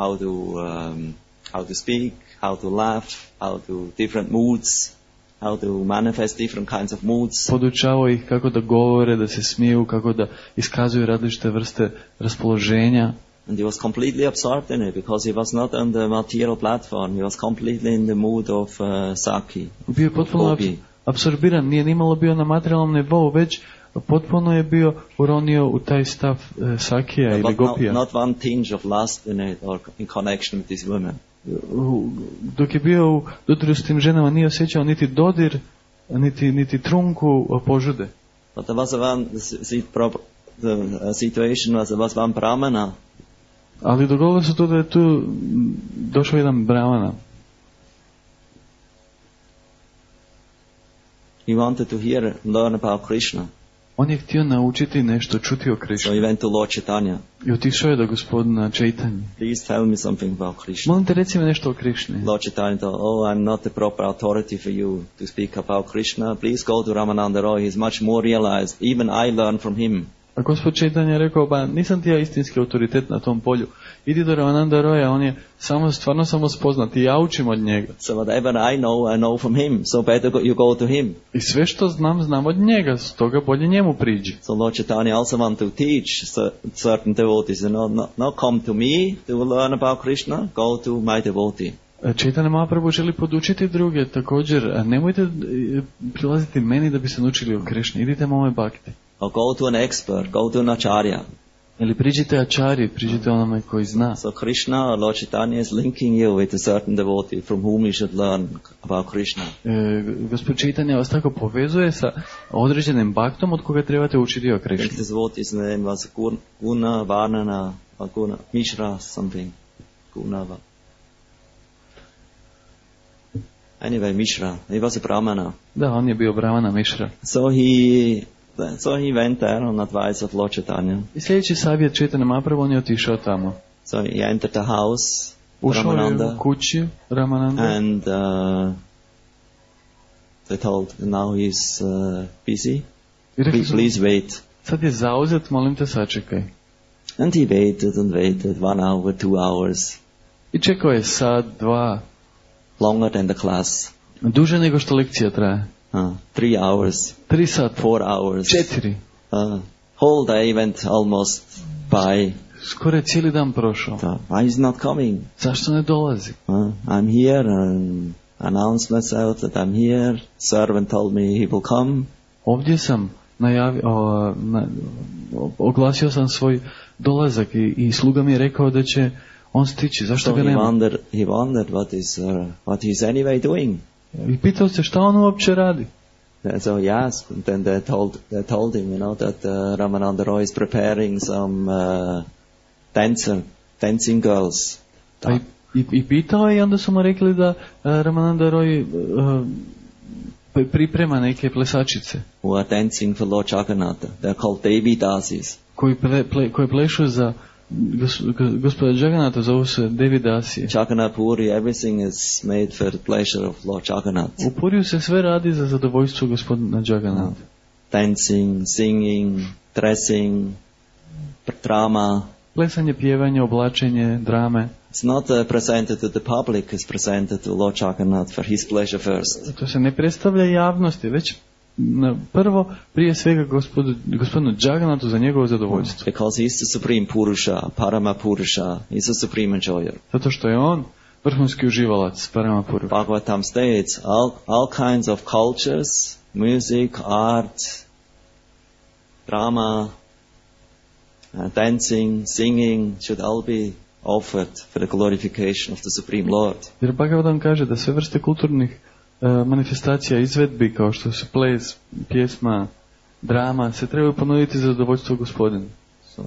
to speak, how to laugh, how to different moods, how to manifest different kinds of moods. Podučavao ih kako da govore, da se smiju, kako da iskazuju različite vrste raspoloženja. And he was completely absorbed in it because he was not on the material platform. He was completely in the mood of Saki. Bio je potpuno apsorbiran, nije nimalo bio na materijalnom nivou, već potpuno je bio uronio u taj stav Sakija ili Gopija. Not one tinge of lust in it or in connection with these women. Dok je bio u dodiru s tim ženama, nije osjećao niti dodir, niti trunku požude. But there was the situation was one brahmana. Ali dogodilo se to da je tu došao jedan brahmana. He wanted to learn about Krishna. On je htio naučiti nešto, čuti o Krishna. So he went to Lord Chaitanya. I otišao je do gospodina Chaitanya. Please tell me something about Krishna. Molim te, reci mi nešto o Krishni. Lord Chaitanya told, I'm not the proper authority for you to speak about Krishna. Please go to Ramananda Roy. He's much more realized. Even I learned from him. A gospod Chaitanya je rekao, nisam ti ja istinski autoritet na tom polju. Idi do Ramananda Roya, on je stvarno samo spoznat i ja učim od njega. So whatever I know from him. So better you go to him. I sve što znam od njega, stoga bolje njemu priđi. So Lord Chaitanya also want to teach certain devotees, not come to me to learn about Krishna, go to my devotee. Chaitanya Mahaprabhu želi podučiti druge također, nemojte prilaziti meni da bi se naučili o Krishni, idite mome bhakti. Or go to an expert, go to an acharya. Ili priđite acharyi, priđite onome koji zna. So Krishna or Lord Chaitanya is linking you with a certain devotee from whom you should learn about Krishna. Gospod Chaitanya vas tako povezuje sa određenim bhaktom od koga trebate učiti o Krishni. This devotee's name was Guna Varnana or Guna Mishra something. Anyway, Mishra. He was a Brahmana. Da, on je bio Brahmana Mishra. So he went there on advice of Lord Chaitanya. I sljedeći savjet Chaitanya Mahaprabhu, on je otišao tamo. So he entered the house, ušao je u kući Ramananda. And they told now he's busy. I rekli su, Please wait. sad je zauzet, molim te sačekaj. And he waited and waited, 1 hour, 2 hours, I čekao je sat, 2, longer than the class. duže nego što lekcija traje. 3 hours, 3 sata, 4 hours. 4. Whole day went almost by. Skoro je cijeli dan prošao. Why is not coming? Zašto ne dolazi? I'm here and announced myself that I'm here. Servant told me he will come. Ovdje sam oglasio sam svoj dolazak i sluga mi je rekao da će on stići. Zašto So ga nema? he wondered what he's anyway doing. I pitao se šta on uopće radi. So he asked, and then they told him, that Ramananda Roy is preparing some dancing girls. Pa i pitao je i onda su mu rekli da Ramananda Roy priprema neke plesačice. Who are dancing for Lord Jagannatha. They're called Devi Dasis. Koji plešu za gospoda Jagannatha, zovu se Devi Dasije. Jagannath Puri, everything is made for the pleasure of Lord Jagannath. U Puriju se sve radi za zadovoljstvo gospodina Jagannatha. Dancing, singing, dressing, drama. Plesanje, pjevanje, oblačenje, drame. It's not presented to the public, it's presented to Lord Jagannath for his pleasure first. To se ne predstavlja javnosti, već prvo, prije svega gospodinu Jagannathu za njegovo zadovoljstvo. Because he's the supreme Purusha, Parama Purusha, he's the supreme enjoyer. Zato što je on vrhunski uživalac, Parama Purusha. Bhagavatam states, all kinds of cultures, music, art, drama, dancing, singing, should all be offered for the glorification of the Supreme Lord. Jer Bhagavatam kaže da sve vrste kulturnih manifestacija, izvedbi kao što su ples, pjesma, drama, se trebaju ponuditi za zadovoljstvo gospodina. So,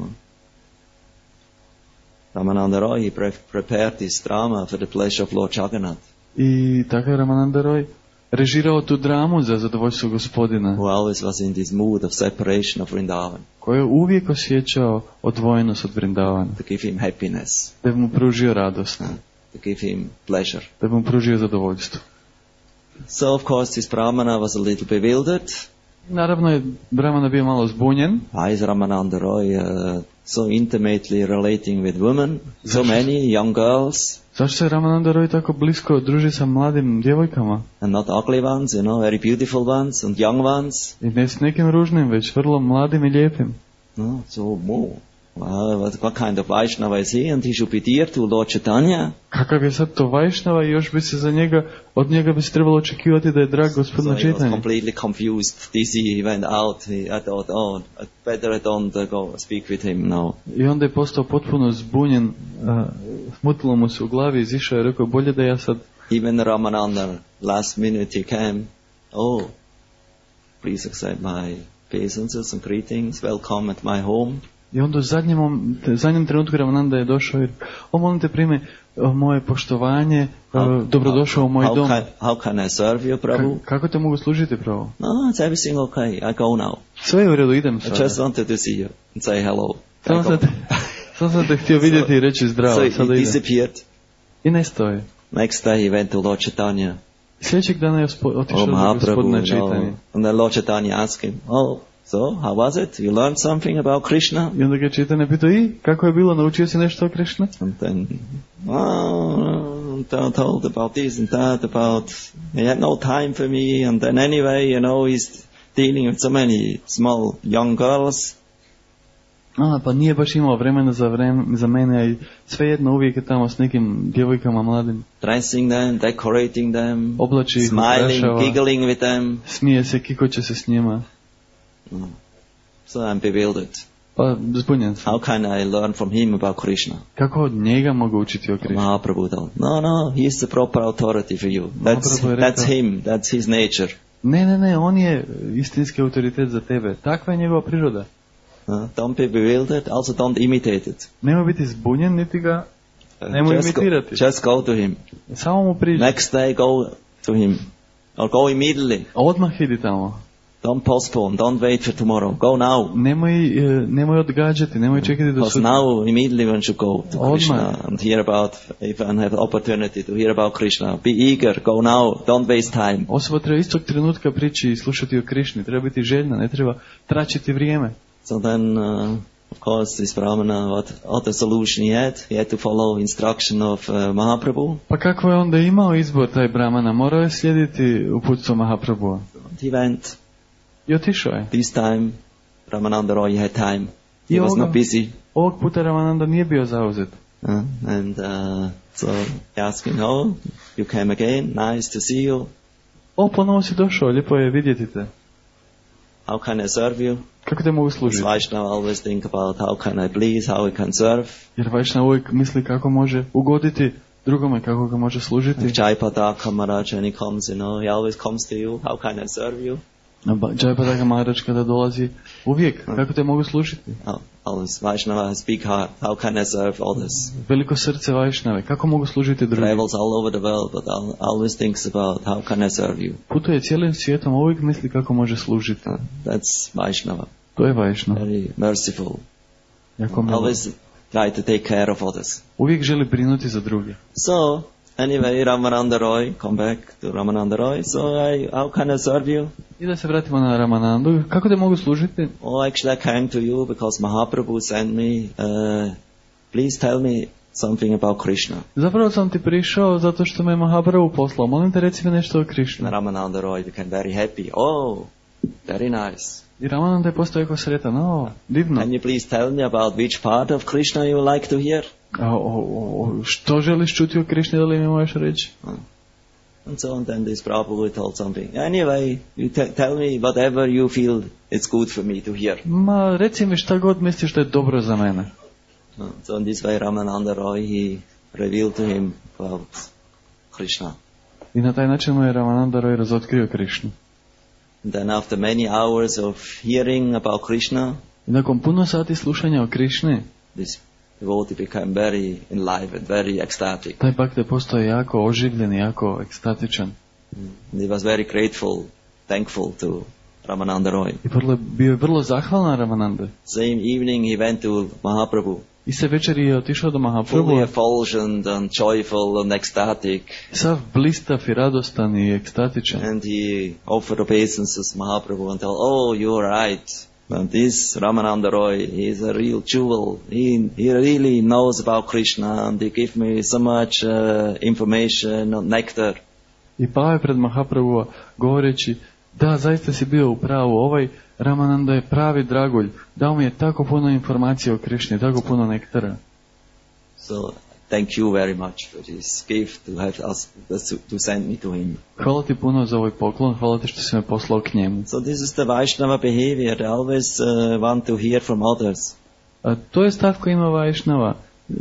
Ramananda Roy, he prepared this drama for the pleasure of Lord Jagannath. I tako je Ramananda Roy režirao tu dramu za zadovoljstvo gospodina. Who always was in this mood of separation of Vrindavan. Koji je uvijek osjećao odvojenost od Vrindavana. To give him happiness. Da bi mu pružio radost. To give him pleasure. Da bi mu pružio zadovoljstvo. So of course this Brahmana was a little bewildered. Naravno je Brahmana bio malo zbunjen. Why is Ramananda Roy so intimately relating with women? So many young girls. Zašto se Ramananda Roy tako blisko druži sa mladim djevojkama? And not ugly ones, very beautiful ones and young ones. I ne s nekim ružnim, već vrlo mladim i lijepim. No, so more. What kind of Vaishnava is he? And he should be dear to Lord Chaitanya. Kakav je sad to Vaishnava i još bi se od njega bi se trebalo očekivati da je drag gospodinu Chaitanya. So he was completely confused, dizzy, he went out, I thought, better I don't go speak with him now. I onda je postao potpuno zbunjen, smutilo mu se u glavi, izišao i rekao, bolje da ja sad... Even Ramananda, last minute he came, please accept my obeisances and greetings, welcome at my home. I onda u zadnjem trenutku Ramananda je došao i molim te primi moje poštovanje, dobrodošao u moj dom. How can I serve you, Prabhu? Kako te mogu služiti, Prabhu? No, it's everything okay, I go now. Sve je u redu, idem sada. I just wanted to see you and say hello. Samo sam te htio vidjeti i reći zdravo. So he disappeared. I nestao je. Next day he went to Lord Chaitanya. Sljedećeg dana je otišao do gospodina Chaitanya. And then Lord Chaitanya asked him, so, how was it? You learned something about Krishna? I onda ga Chaitanya pitao, kako je bilo, naučio si nešto o Krishna? And then, told about this and that, he had no time for me, and then anyway, he's dealing with so many small young girls. Pa nije baš imao vremena za mene, i svejedno uvijek je tamo s nekim djevojkama mladim. Dressing them, decorating them, oblači ih, smiling, giggling with them. Smije se, kikoće se s njima. So I'm bewildered. Pa zbunjen sam. How can I learn from him about Krishna? Kako od njega mogu učiti o Krishna? Mahaprabhu told, no, he is the proper authority for you. That's him, that's his nature. Ne, on je istinski autoritet za tebe. Takva je njegova priroda. Don't be bewildered, also don't imitate it. Nemoj biti zbunjen, niti ga nemoj imitirati. Just go to him. Samo mu priđi. Next day go to him. Or go immediately. Odmah idi tamo. Don't postpone, don't wait for tomorrow. Go now. Nemoj odgađati, nemoj čekati do Because sutra. now immediately one should go to Odmah. Krishna and hear about, if one have opportunity to hear about Krishna. Be eager, go now, don't waste time. Osoba treba istog trenutka prići i slušati o Krišni. Treba biti željna, ne treba tračiti vrijeme. So then, of course, this Brahmana, what other solution he had? He had to follow instruction of Mahaprabhu. Pa kako je onda imao izbor taj Brahmana? Morao je slijediti uputstvo Mahaprabhua. He went. I otišao je. This time, Ramananda Roy had time. He was not busy. Ovog puta Ramananda nije bio zauzet. And so he asked him, oh, you came again, nice to see you. Ponovo si došao, lijepo je vidjeti te. How can I serve you? Kako te mogu As služiti? Vaishnava always think about how can I please, how I can serve. Jer Vajšnava uvijek misli kako može ugoditi drugome, kako ga može služiti. If Jayapataka Maharaj, when he comes, he always comes to you, how can I serve you? Jayapataka Maharaj kada dolazi, uvijek, kako te mogu služiti? Always Vaishnava has big heart, how can I serve others? Veliko srce Vajšnave, kako mogu služiti drugim? Travels all over the world, but always thinks about how can I serve you? Putuje cijelim svijetom, uvijek misli kako može služiti. That's Vaishnava. To je Vajšnava. Very merciful. Jako milo. Always try to take care of others. Uvijek želi brinuti za druge. So, anyway, Ramananda Roy, come back to Ramananda Roy. So, how can I serve you? I da se vratimo na Ramanandu. Kako te mogu služiti? Oh, actually, I came to you because Mahaprabhu sent me. Please tell me something about Krishna. Zapravo sam ti prišao zato što me Mahaprabhu poslao. Molim te, reci mi nešto o Krišni. Ramananda Roy became very happy. Oh, very nice. I Ramananda je postao jako sretan. Divno. Can you please tell me about which part of Krishna you would like to hear? Što želiš čuti o Krišni, da li mi možeš reći? And so on, then this Prabhupada told something. Anyway, you tell me whatever you feel it's good for me to hear. Ma, reci mi šta god misliš da je dobro za mene. So in this way, Ramananda Roy, he revealed to him about Krishna. I na taj način mu je Ramananda Roy razotkrio Krišnu. And then after many hours of hearing about Krishna, I nakon puno sati slušanja o Krišni, this devotee became very enlivened, very ecstatic. taj bhakta je postao jako oživljen, jako ekstatičan. And he was very grateful, thankful to Ramananda Roy. I bio je vrlo zahvalan Ramananda. Same evening he went to Mahaprabhu. I se večeri je otišao do Fully Mahaprabhu. effulgent and joyful and ecstatic. Sav blistav i radostan i ekstatičan. And he offered obeisances to Mahaprabhu and told, oh, you're right. And this Ramananda Roy, he is a real jewel. He really knows about Krishna and he gave me so much information and nectar. I pao je pred Mahaprabhu govoreći, da, zaista si bio u pravu, ovaj Ramananda je pravi dragulj, dao mi je tako puno informacija o Krišni, tako puno nektara. So, thank you very much for this gift to have us, to send me to him. Hvala ti puno za ovaj poklon, hvala ti što si me poslao k njemu. So this is the Vaishnava behavior. They always want to hear from others. A to je stav koji ima Vajšnava.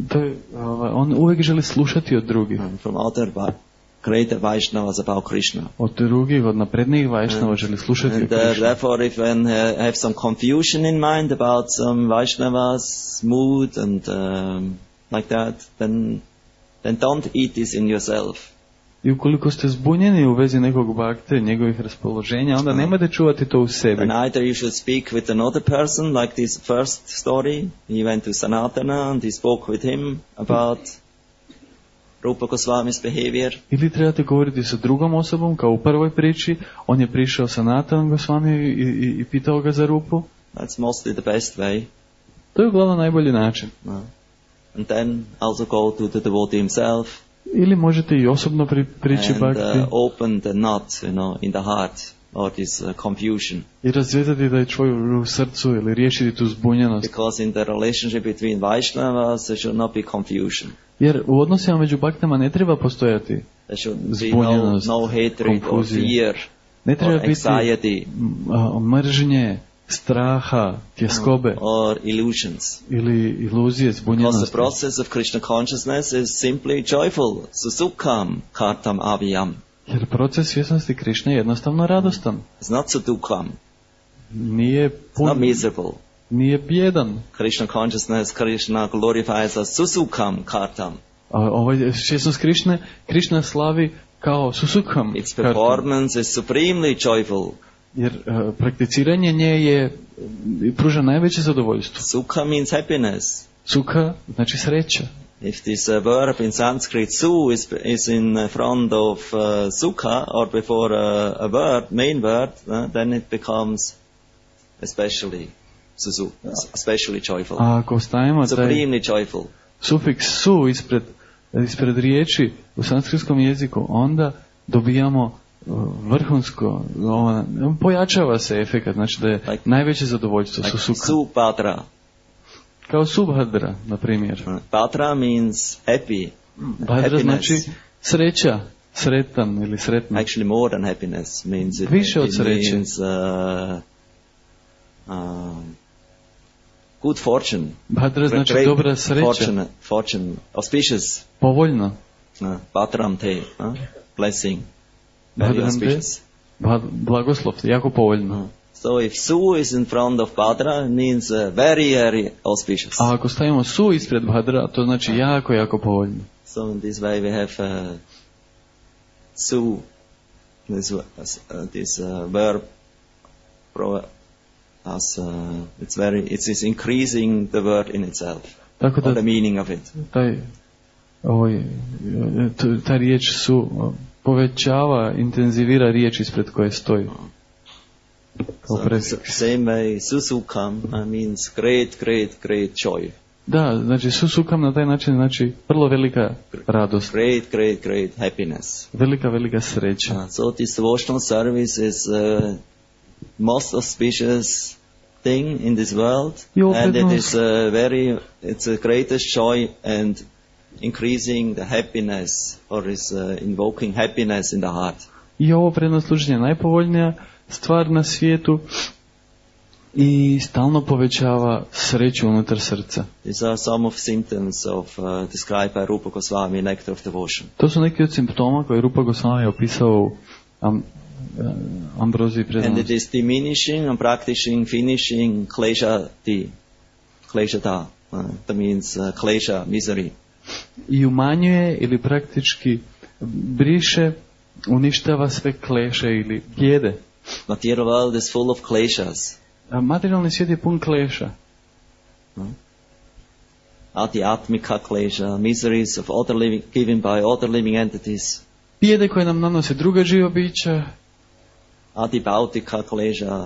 On uvijek želi slušati od drugih. From other greater Vaishnavas about Krishna. Od drugih, od naprednijih Vajšnava želi slušati And o Krišni. therefore, if one have some confusion in mind about some Vaishnava's mood and like that, then don't eat this in yourself. I ukoliko ste zbunjeni u vezi nekog bhakte, njegovih raspoloženja, onda nemojte čuvati to u sebi. And either you should speak with another person, like this first story. He went to Sanatana and he spoke with him about Rupa Goswami's behavior. Ili trebate govoriti sa drugom osobom, kao u prvoj priči, on je prišao sa Sanatana Goswami i pitao ga za Rupu. That's mostly the best way. To je uglavnom najbolji način. And then also go to the devotee himself. Ili možete i osobno prići bhakti. And open the knot, in the heart, or this confusion. I razvezati da je u srcu ili riješiti tu zbunjenost. Because in the relationship between Vaishnavas there should not be confusion. Jer u odnosima među bhaktama ne treba postojati There should be zbunjenost, no hatred or konfuzija. fear Ne treba or biti anxiety mržnje, straha, tjeskobe or illusions. ili iluzije, Because zbunjenosti. the process of Krishna consciousness is simply joyful. Susukham kartam aviyam. Jer proces svjesnosti Krišne je jednostavno radostan. It's not sudukham. Nije It's not miserable. nije bjedan. Krishna consciousness, Krishna glorifies as susukam kartam. Svjesnost Krišne, Krišna slavi kao susukham. Its performance is supremely joyful. Jer prakticiranje nje je pruža najveće zadovoljstvo. Sukha means happiness. Sukha znači sreća. If this verb in Sanskrit su is in front of sukha or before a word, main word, then it becomes especially joyful. A ako stavimo taj Supremely joyful. sufiks su ispred riječi u sanskritskom jeziku, onda dobijamo vrhunsko, pojačava se efekat, znači da je najveće zadovoljstvo su sukha. Subhadra. Kao Subhadra, na primjer. Bhadra means happy. Bhadra znači sreća, sretan ili sretno. Actually more than happiness means it means good fortune. Bhadra znači dobra sreća. Fortune, auspicious. Povoljno. Bhadramte, blessing. Bhadramte, blagoslov, jako povoljno. So if su is in front of Bhadra, it means very, very auspicious. A ako stavimo su ispred Bhadra, to znači jako, jako povoljno. So in this way we have su, this verb as it is increasing the word in itself. Tako da the meaning of it. Ta riječ su povećava, intenzivira riječ ispred koje stoji. Same way, susukam means great joy. Da, znači susukam na taj način znači vrlo velika radost. Great happiness. Velika sreća. So this devotional service is most auspicious thing in this world, and it is it's the greatest joy and increasing the happiness, or is invoking happiness in the heart. I ovo predno služenje najpovoljnija stvar na svijetu i stalno povećava sreću unutar srca. These are some of symptoms of described by Rupa Goswami, Nectar of Devotion. To su neki od simptoma koje Rupa Goswami opisao u Ambroziji predanosti. And it is diminishing and practicing, finishing kleshata. That means klesha, misery. I umanjuje ili praktički briše, uništava sve kleše ili bijede. Material world is full of kleshas. Materijalni svijet je pun kleša. Adhyatmika klesha, miseries of other living, given by other living entities. Bijede koje nam nanose druga živa bića. Adibautika klesha,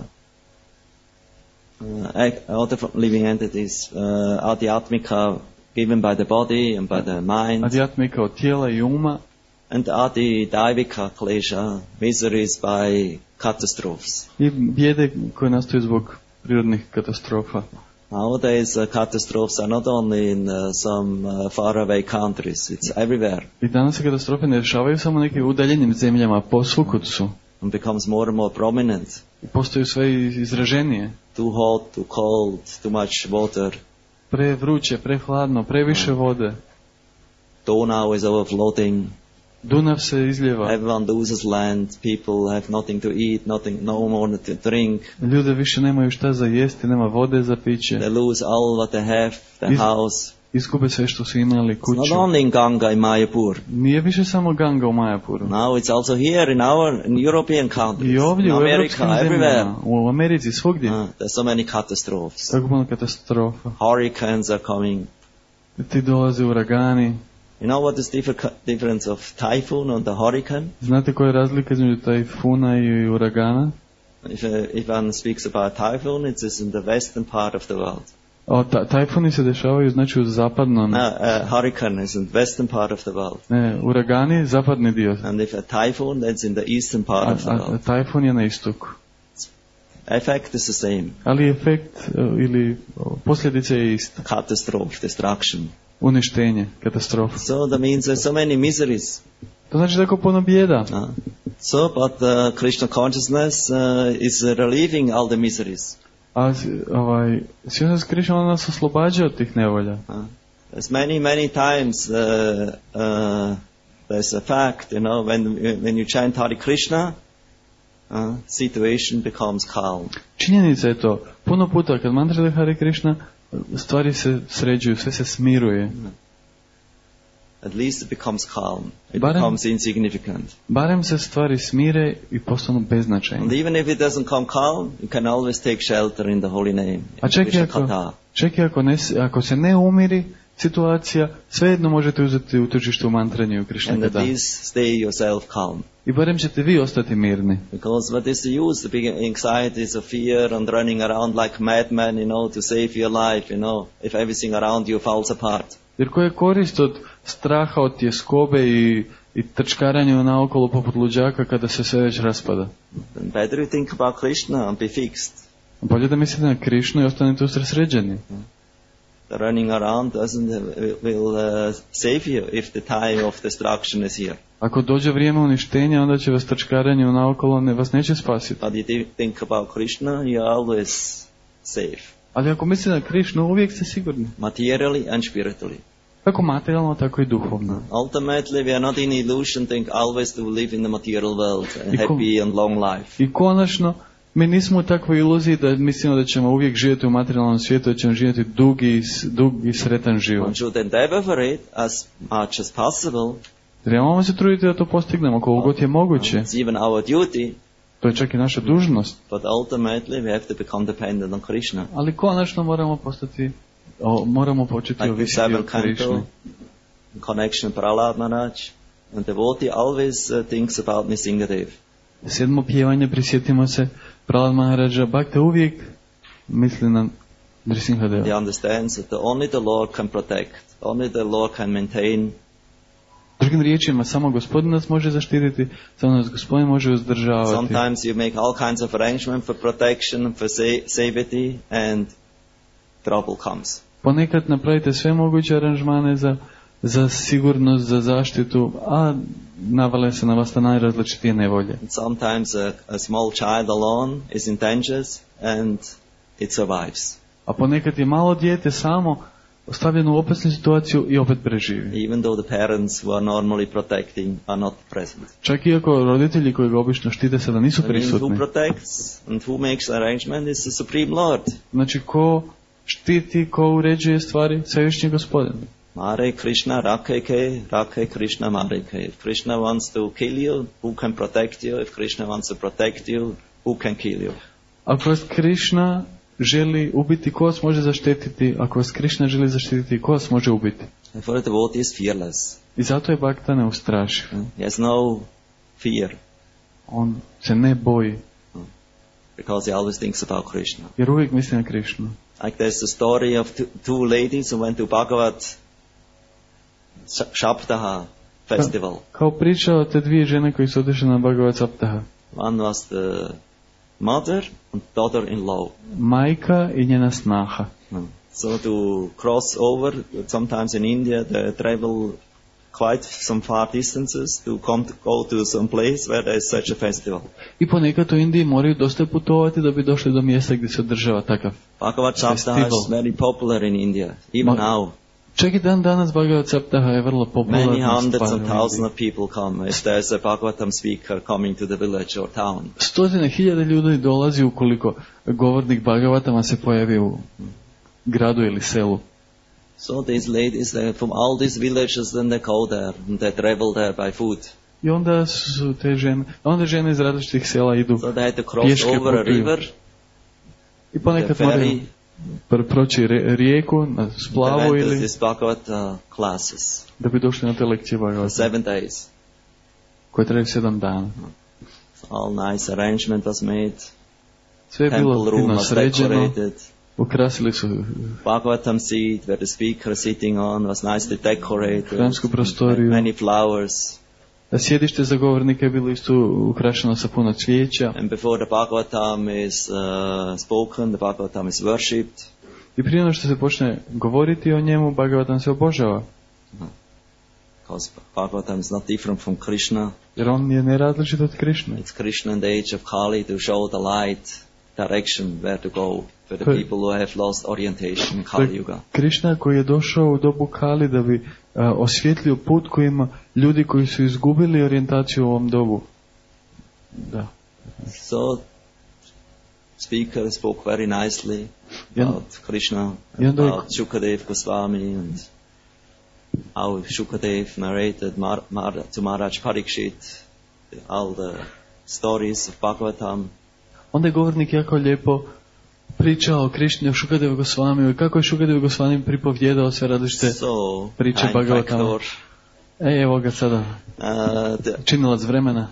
other living entities. Adhyatmika given by the body and by the mind. Adhyatmika od tijela i uma. And Adi-daivika klesha, miseries by catastrophes. I bijede koje nastaju zbog prirodnih katastrofa. Nowadays catastrophes are not only in some faraway countries, it's everywhere. I danas se katastrofe ne dešavaju samo nekim udaljenim zemljama, posvukud su. And becomes more and more prominent. I postaju sve izraženije. Too hot, too cold, too much water. Prevruće, prehladno, previše vode. Donau is overflowing. Dunav se izljeva. Everyone loses land, people have nothing to eat, no more to drink. Ljude više nemaju šta za jesti, nema vode za piće. They lose all what they have, the house. Izgube sve što su imali, kuću. It's not only in Ganga in Mayapur. Nije više samo Ganga u Mayapuru. Now it's also here in European countries. I ovdje in u America, everywhere. U Americi, svugdje. There's so many catastrophes. Tako puno katastrofa. Hurricanes are coming. Ti dolaze uragani. You know what is difference of typhoon and the hurricane? Znate koja je razlika između tajfuna i uragana? If one speaks about typhoon, it is in the western part of the world. Tajfuni se dešavaju znači u zapadnom. Hurricane is in the western part of the world. Ne, uragani zapadni dio. And if a typhoon, that's in the eastern part of the world. Tajfun je na istoku. Effect is the same. Ali efekt ili posljedica je ista. Catastrophe, destruction. Uništenje, katastrofa. So that means there's so many miseries. To znači tako puno bijeda. So, but Krishna consciousness is relieving all the miseries. A svjesnost Krishna nas oslobađa od tih nevolja. There's many times there's a fact, you know, when you chant Hare Krishna, situation becomes calm. Činjenica je to. Puno puta kad mantrate Hare Krishna, stvari se sređuju, sve se smiruje. at least it becomes calm. It Barem- becomes insignificant. Barem se stvari smire i postanu And beznačajne. even if it doesn't come calm, you can always take shelter in the holy name. A in čak i Krishna ako, Katha. čak i ako se ne umiri situacija, svejedno možete uzeti utočište u mantranju Krišna And at Kada. least stay yourself calm. I barem ćete vi ostati mirni. Because what is the use? The big anxieties of fear and running around like madmen, to save your life, if everything around you falls apart. Jer koja je korist od straha, od tjeskobe i trčkaranja naokolo poput luđaka kada se sve već raspada? Then better you think about Krishna and be fixed. Bolje da mislite na Krišnu i ostanete usredsređeni. The running around will save you if the time of destruction is here. Ako dođe vrijeme uništenja, onda će vas trčkaranje naokolo vas neće spasiti. But you think about Krishna, you're always safe. Ali ako mislite na Krišnu, uvijek ste sigurni. Materially and spiritually. Kako materijalno, tako i duhovno. Ultimately, we are not in illusion think always to live in the material world and I ko- happy and long life. I konačno, mi nismo u takvoj iluziji da mislimo da ćemo uvijek živjeti u materijalnom svijetu, da ćemo živjeti dug i sretan život. One should endeavor for it as much as possible. Trebamo se truditi da to postignemo koliko god je moguće. It's even our duty, To je čak i naša dužnost. but ultimately we have to become dependent on Krishna. Ali konačno moramo početi Like the ovisiti seventh o Krišni. canto, in connection with Prahlad Maharaj, and devotee always thinks about Nisingadev. 7. pjevanje, prisjetimo se, Prahlad Maharaja Bhakta uvijek misli na Nrisinghadeva. He understands that only the Lord can protect, only the Lord can maintain. Drugim riječima, samo Gospodin nas može zaštititi, samo nas Gospodin može uzdržavati. Sometimes you make all kinds of arrangement for protection, for safety, and trouble comes. Ponekad napravite sve moguće aranžmane za sigurnost, za zaštitu, a navale se na vas na najrazličitije nevolje. And sometimes a small child alone is in dangers and it survives. A ponekad je malo dijete samo stavljeno u opasnu situaciju i opet preživi. Even though the parents who are normally protecting are not present. Čak i ako roditelji koji ga obično štite sada nisu I mean, who prisutni. protects and who makes arrangement is the Supreme Lord. Znači, ko štiti, ko uređuje stvari, svevišnji Gospodin. Mare Krishna Rakhe Krishna Mareke. If Krishna wants to kill you, who can protect you? If Krishna wants to protect you, who can kill you? Ako vas Krišna želi ubiti, ko vas može zaštititi? Ako vas Krišna želi zaštititi, ko vas može ubiti? And for the devotee is fearless. I zato je Bhakta neustrašiv. He has no fear On se ne boji, because he always thinks about Krishna. jer uvijek misli na Krišnu. Like there's the story of two ladies who went to Bhagavat Shaptaha festival. Kao priča o te dvije žene koji su otišli na Bhagavad Saptaha. One was the mother and daughter-in-law. Majka i njena snaha. So to cross over, sometimes in India they travel quite some far distances to go to some place where there is such a festival. I ponekad u Indiji moraju dosta putovati da bi došli do mjesta gdje se održava takav. Bhagavad Saptaha is very popular in India, even now. Čak i dan danas Bhagavad Saptaha je vrlo Many popularna hundreds stvar. and thousands of people come. If there's a Bhagavatam speaker coming to the village or town. Stotine hiljade ljudi dolazi ukoliko govornik Bhagavatama se pojavi u gradu ili selu. So these ladies from all these villages, then they go there and they travel there by foot. I onda su te žene iz različitih sela idu So they had to cross pješke over a putuju. river, I the ponekad moraju ferry, proći rijeku na they splavu went to ili these Bhagavad classes da bi došli na te lekcije for Bhagavata 7 days. koje traju 7 dana. All nice arrangement was made. Sve je bilo Temple room fino was sređeno, decorated. ukrasili su Bhagavatam seat where the speaker is sitting on was nicely decorated. hramsku prostoriju. Many flowers. A sjedište za govornike je bilo isto ukrašeno sa puno cvijeća. And before the Bhagavatam is spoken, the Bhagavatam is worshipped. I prije nego što se počne govoriti o njemu, Bhagavatam se obožava. Because Bhagavatam is not different from Krishna. Jer on je nerazličit od Krišne. It's Krishna in the age of Kali to show the light direction where to go for the people who have lost orientation in Kali Yuga. Krišna koji je došao u dobu Kali da bi osvjetlio put kojima ljudi koji su izgubili orijentaciju u ovom dobu. Da. So, speaker spoke very nicely about Krishna, Yeah, about Shukadev Goswami, and how Shukadev narrated to Maharaj Parikshit all the stories of Bhagavatam. Onda je govornik jako lijepo pričao o Krišni, o Šukadev Gosvamiju i kako je Šukadev Gosvami pripovjedao sve različite priče Bhagavatama. Evo ga sada, činilac vremena.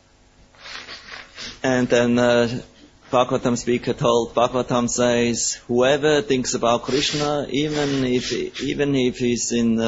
And then Bhagavatam speaker told, Bhagavatam says, whoever thinks about Krishna, even if he's in,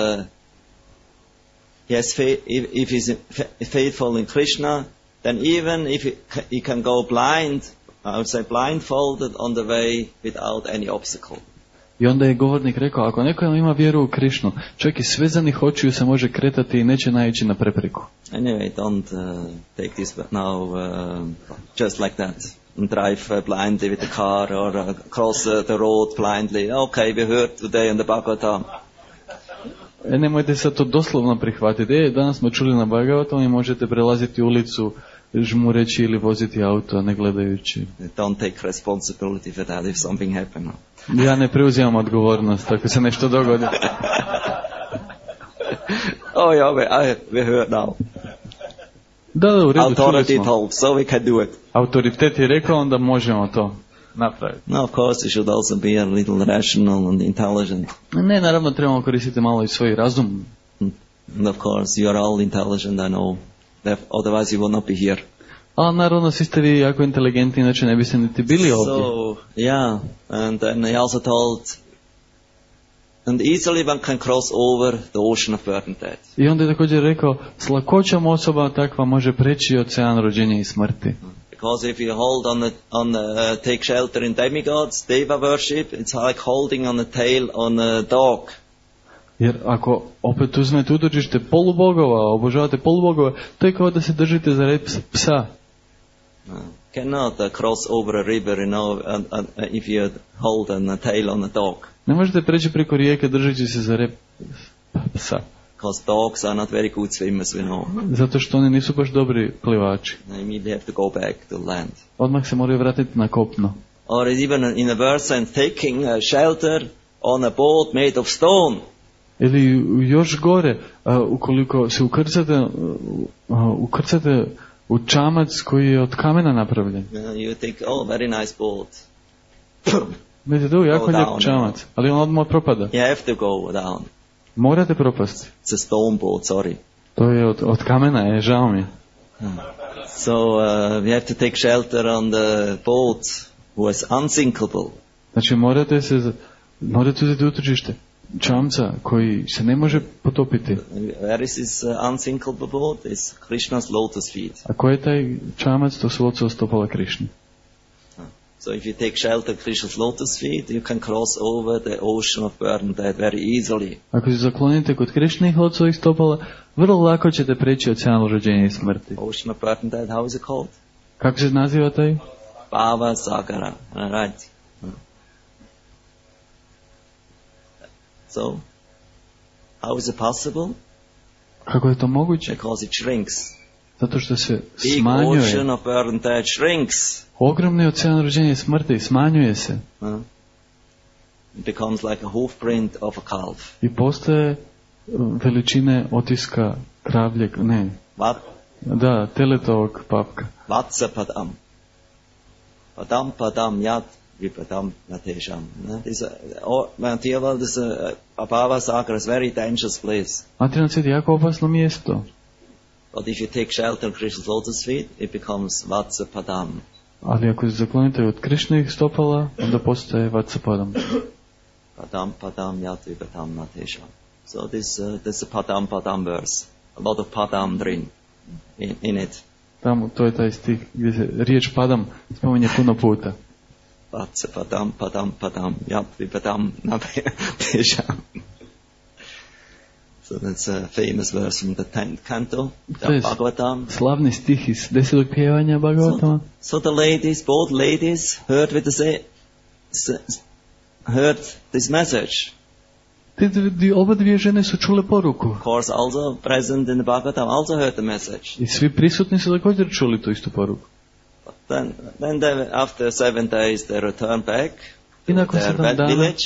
if he's faithful in Krishna, then even if he can go blind, I would say blindfolded on the way without any obstacle. I onda je govornik rekao, ako neko ima vjeru u Krišnu, čovjek iz svezanih očiju se može kretati i neće naići na prepreku. Anyway, don't take this now just like that. And drive blindly with the car or cross the road blindly. Okay, we heard today in the Bhagavatam. Nemojte sad to doslovno prihvatiti. Danas smo čuli na Bhagavatamu i možete prelaziti ulicu žmureći ili voziti auto, ne gledajući. Don't take responsibility for that if something happens. Ja ne preuzimam odgovornost ako se nešto dogodi. Oh yeah, we heard now. Da, u redu, authority told, so we can do it. Autoritet je rekao, onda možemo to napraviti. No, of course, you should also be a little rational and intelligent. Ne, naravno trebamo koristiti malo i svoj razum. And of course, you are all intelligent, I know. Otherwise you will not be here. A naravno, svi ste vi jako inteligentni, inače ne biste niti bili ovdje. So, yeah, and then he also told, and easily one can cross over the ocean of birth and death. I onda je također rekao, s lakoćom osoba takva može preći ocean rođenja i smrti. Because if you hold take shelter in demigods, deva worship, it's like holding on the tail on a dog. Jer ako opet uzmete utočište polubogova, obožavate polubogova, to je kao da se držite za rep psa. Cannot cross over a river, if you hold a tail on a dog. Ne možete preći preko rijeke držeći se za rep psa. Because dogs are not very good swimmers, we know. Zato što oni nisu baš dobri plivači. They immediately have to go back to land. Odmah se moraju vratiti na kopno. Or even in a verse and taking shelter on a boat made of stone. Ili još gore, ukoliko se ukrcate u čamac koji je od kamena napravljen. You think, very nice boat. Vidite, jako lijep čamac, ali on odmah propada. You have to go down. Morate propasti. It's a stone boat, sorry. To je od kamena, žao mi je. So we have to take shelter on the boat who is unsinkable. Znači morate uzeti utočište čamca koji se ne može potopiti. Where is this unsinkable boat? It's Krishna's lotus feet. A ko je taj čamac? To su ocova stopala Krišne. So if you take shelter Krishna's lotus feet, you can cross over the ocean of birth and death very easily. Ako se zaklonite kod Krišnih ocovih stopala, vrlo lako ćete preći ocean rođenja i smrti. Ocean of birth and death, how is it called? Kako se naziva taj? Bhava Sagara, right? So, how is it possible? Kako je to moguće? Because it shrinks. Zato što se smanjuje. Big ocean of birth and death shrinks. Ogromni ocean rođenja i smrti smanjuje se. It becomes like a hoof print of a calf. I postaje veličine otiska kravljeg, ne. What? Da, teletovog papka. Vatsa padam. Padam padam yat vipadam natesham. This Bhava Sagar is very dangerous place. Materijalni svijet je jako opasno mjesto. But if you take shelter of Krishna's lotus feet, it becomes Vatsa padam. Ali ako se zaklonite od Krišnih stopala, onda postaje Vatsa padam. Padam padam yat vipadam natesham. So this a padam padam verse. A lot of padam in it. Tamo, to je taj stih gdje se riječ padam spominje puno puta. Vatsa padam padam padam yat vipadam natesham. So that's a famous verse from the 10th canto, the Bhagavatam. Slavni stih iz 10. pjevanja Bhagavatama. So the ladies, both ladies, heard this message. Oba dvije žene su čule poruku. Of course, also present in the Bhagavatam also heard the message. I svi prisutni su također čuli tu istu poruku. Then they, after 7 days they returned back to their village.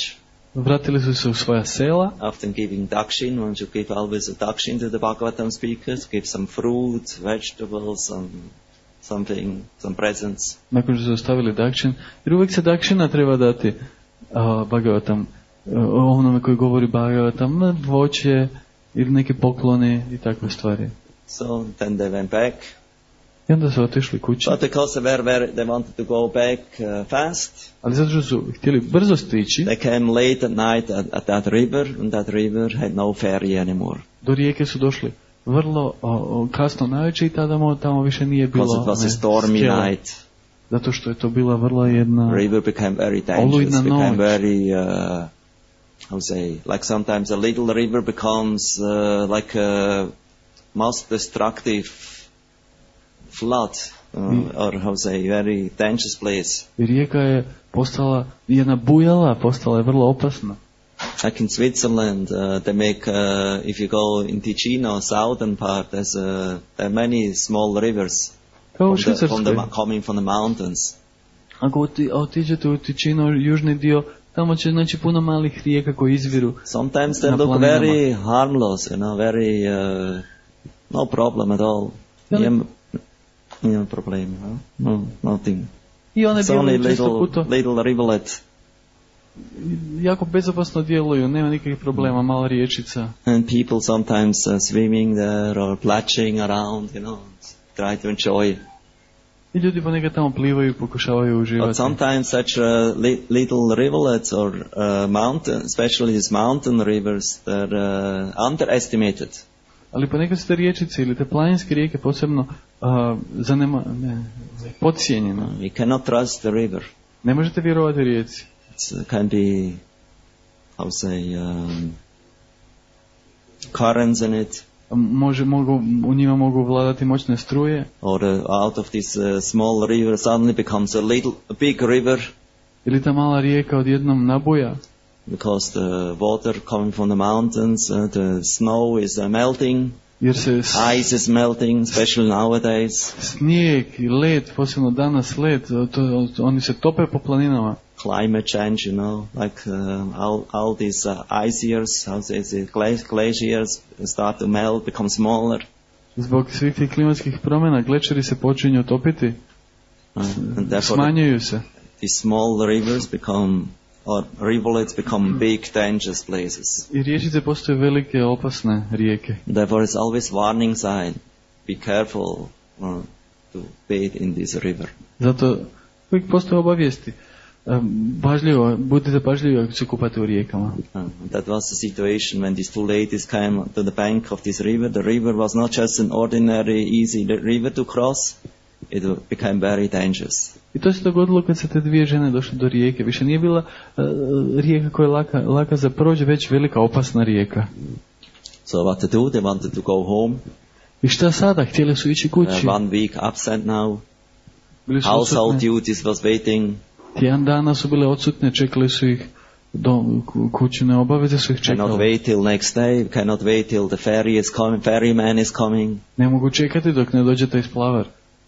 vratili su se u svoja sela. After giving dakshin, one should give always a dakshin to the Bhagavatam speakers, give some fruit, vegetables, some presents. Nakon što su ostavili dakšin, jer uvijek se dakšina treba dati Bhagavatam, onome koji govori Bhagavatam, voće ili neke poklone i takve stvari. So then they went back. I onda su otišli kući. But because they wanted to go back fast, ali zato što su htjeli brzo stići, they came late at night at that river, and that river had no ferry anymore. Do rijeke su došli vrlo kasno navečer i tada tamo više nije bilo. Because it was a stormy night. Zato što je to bila vrlo jedna river became very dangerous, became very how say, like sometimes a little river becomes like a most destructive flood, or how say, very dangerous place. Rijeka je postala jedna bujala, postala je vrlo opasna. Like in Switzerland, they make, if you go in Ticino, southern part, there are many small rivers coming from the mountains. Ako otiđete u Ticino, južni dio, tamo će znači puno malih rijeka koji izviru. Sometimes they look very harmless, very no problem at all. No problem, no nothing. I one it's only little rivulet. Jako bezopasno djeluju, nema nikakvih problema, mala riječica. And people sometimes swimming there or splashing around, try to enjoy. I ljudi ponekad tamo plivaju, pokušavaju uživati. But sometimes such little rivulets or mountain, especially these mountain rivers, they're underestimated. Ali ponekad su te riječice ili te planinske rijeke posebno podcijenjene. You cannot trust the river. Ne možete vjerovati rijeci. It can be, how say, currents in it. U njima mogu vladati moćne struje. Or out of this small river suddenly becomes a big river. Ili ta mala rijeka odjednom nabuja. Because the water coming from the mountains, the snow is melting. Jer se ice is melting, especially nowadays. Snijeg i led, posebno danas led, oni se tope po planinama. Climate change, like all these iciers, glaciers start to melt, become smaller. Zbog svih tih klimatskih promjena glečeri se počinju topiti, smanjuju se. These small rivers become, or rivulets become big dangerous places. I riječice postaju velike opasne rijeke. Therefore it's always warning sign, be careful to bathe in this river. Zato uvijek postoje obavijesti. Budite pažljivi ako se kupate u rijekama. That was the situation when these two ladies came to the bank of this river. The river was not just an ordinary easy river to cross. It became very dangerous. I to se dogodilo kad se te dvije žene došle do rijeke. Više nije bila rijeka koja je laka za prođe, već velika opasna rijeka. So what to do? They wanted to go home. I šta sada? Htjeli su ići kući. 1 week absent now. Household duties was waiting. Tjedan dana su bile odsutne, čekali su ih, kućne obaveze su ih čekali. Cannot wait till next day, cannot wait till the ferry is coming, ferryman is coming. Ne mogu čekati dok ne dođe taj splavar.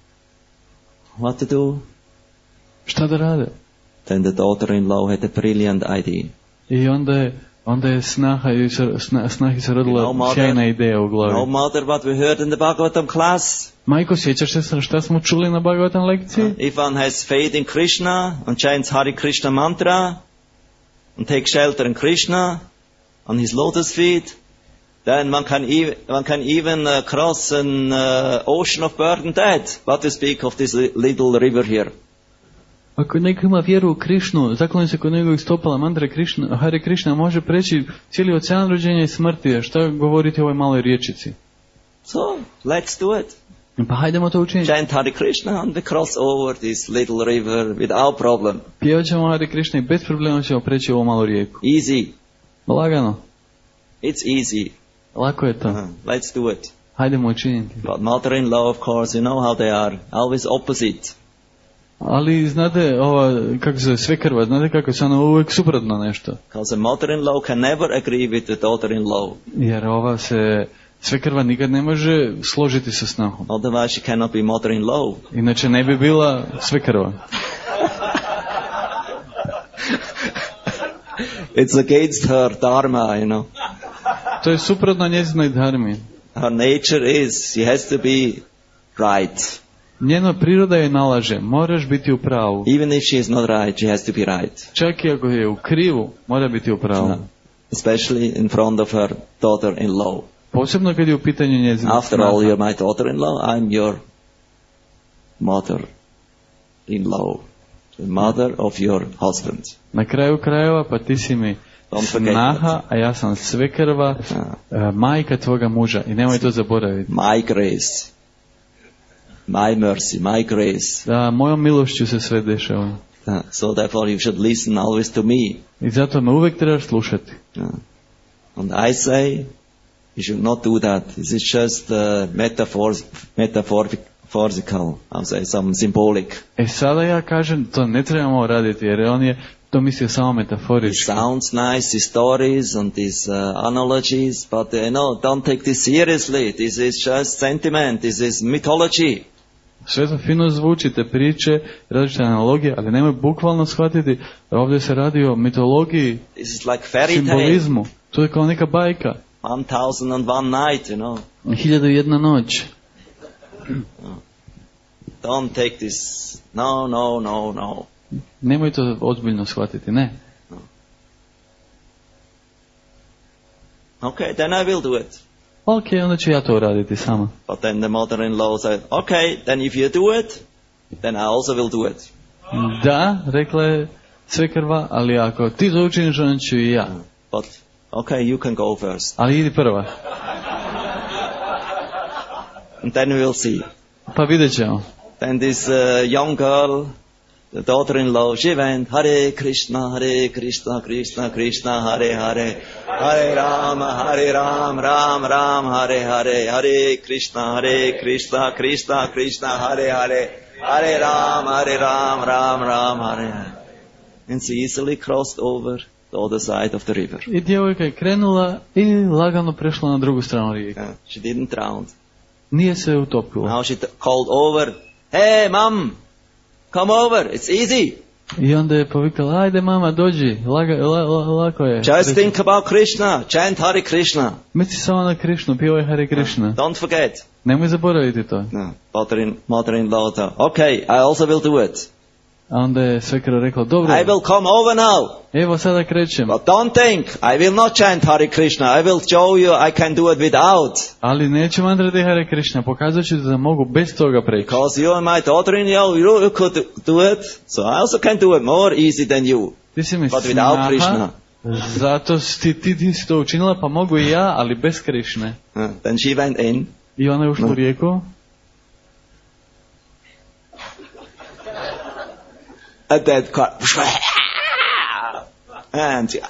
What to do? Šta da rade? Then the daughter-in-law had a brilliant idea. I onda je snahi se rodila sjajna ideja u glavi. No matter what we heard in the Bhagavatam class. Majko, sjećaš se šta smo čuli na Bhagavatam lekciji? If one has faith in Krishna and chants Hare Krishna mantra and take shelter in Krishna on his lotus feet, then one can even cross an ocean of birth and death. What to speak of this little river here? Ako neko ima vjeru u Krišnu, zakloni se kod njegovih stopala mantra Hare Krishna, može preći cijeli ocean rođenja i smrti. Šta govoriti o ovoj maloj riječici? So, let's do it. Pa hajdemo to učiniti. Chant Hare Krishna and we cross over this little river without problem. Pjevat ćemo Hare Krishna i bez problema ćemo preći ovu malu rijeku. Easy. Lagano. It's easy. Lako je to. Let's do it. Hajdemo učiniti. But mother-in-law, of course, you know how they are. Always opposite. Ali znate, kako se svekrva, znate kako se ona uvijek suprotno nešto. Because a mother-in-law can never agree with the daughter-in-law. Jer ova se svekrva nikad ne može složiti sa snahom. Otherwise she cannot be mother-in-law. Inače ne bi bila svekrva. It's against her dharma, To je suprotno njezinoj dharmi. Her nature is, she has to be right. Njena priroda je nalaže, moraš biti u pravu. Even if she is not right, she has to be right. Čak i ako je u krivu, mora biti u pravu. Especially in front of her daughter-in-law. Posebno kad je u pitanju njezina After snaha. all, you're my daughter-in-law, I'm your mother-in-law. The mother of your husband. Na kraju krajeva, pa ti si mi snaha, a ja sam svekrva, majka tvoga muža. I nemoj to zaboraviti. My grace. My mercy, my grace. Da, mojom milošću se sve dešava. So therefore you should listen always to me. I zato me uvek trebaš slušati. And I say, you should not do that. This is just metaphorical. I'll say some symbolic. Sada ja kažem, to ne trebamo raditi, jer on je to mislio samo It metaforički. sounds nice, these stories and these analogies, but don't take this seriously. This is just sentiment. This is mythology. Sve to fino zvuči, te priče, različite analogije, ali nemoj bukvalno shvatiti, ovdje se radi o mitologiji, This is like fairy tale. simbolizmu. To je kao neka bajka. 1001 night, 1001 noć. Don't take this. No. Nemoj to ozbiljno shvatiti, ne. Okay, then I will do it. Ok, onda ću ja to uraditi sama. But then the mother-in-law said, okay, then if you do it, then I also will do it. Da, rekla je svekrva, ali ako ti to učiniš, onda ću i ja. But, okay, you can go first. Ali idi prva, And then we will see. pa vidjet ćemo. Then this young girl, the daughter-in-law, she went, Hare Krishna, Krishna, Krishna, Hare Hare, Hare Ram, Ram, Hare Hare, Hare Krishna, Krishna, Krishna, Hare Hare, Hare Ram, Ram, Hare Hare. And she easily crossed over the other side of the river. I djevojka je krenula i lagano prešla na drugu stranu rijeke. She didn't drown. Nije se utopila. Now she called over, hey, mom, come over, it's easy. I onda je povikala, ajde mama, dođi, lako je. Just think about Krishna, chant Hare Krishna. Misli samo na Krišnu, pjevaj Hare Krishna. Don't forget. Nemoj zaboraviti to. No. Mother-in-law thought, okay, I also will do it. A onda je svekra rekla, dobro, I will come over now. evo sada krećem. But don't think, I will not chant Hare Krishna. I will show you I can do it without. Ali neću mantrati Hare Krishna, pokazat ću da mogu bez toga preći. Because you are my daughter-in-law, you could do it. So I also can do it more easy than you. Ti si mi But without snaha, Krishna. zato ti si to učinila, pa mogu i ja, ali bez Krišne. Then she went in. I ona je ušla u rijeku. At that car. And she,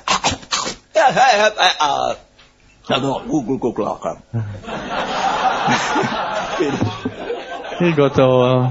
I gotovo.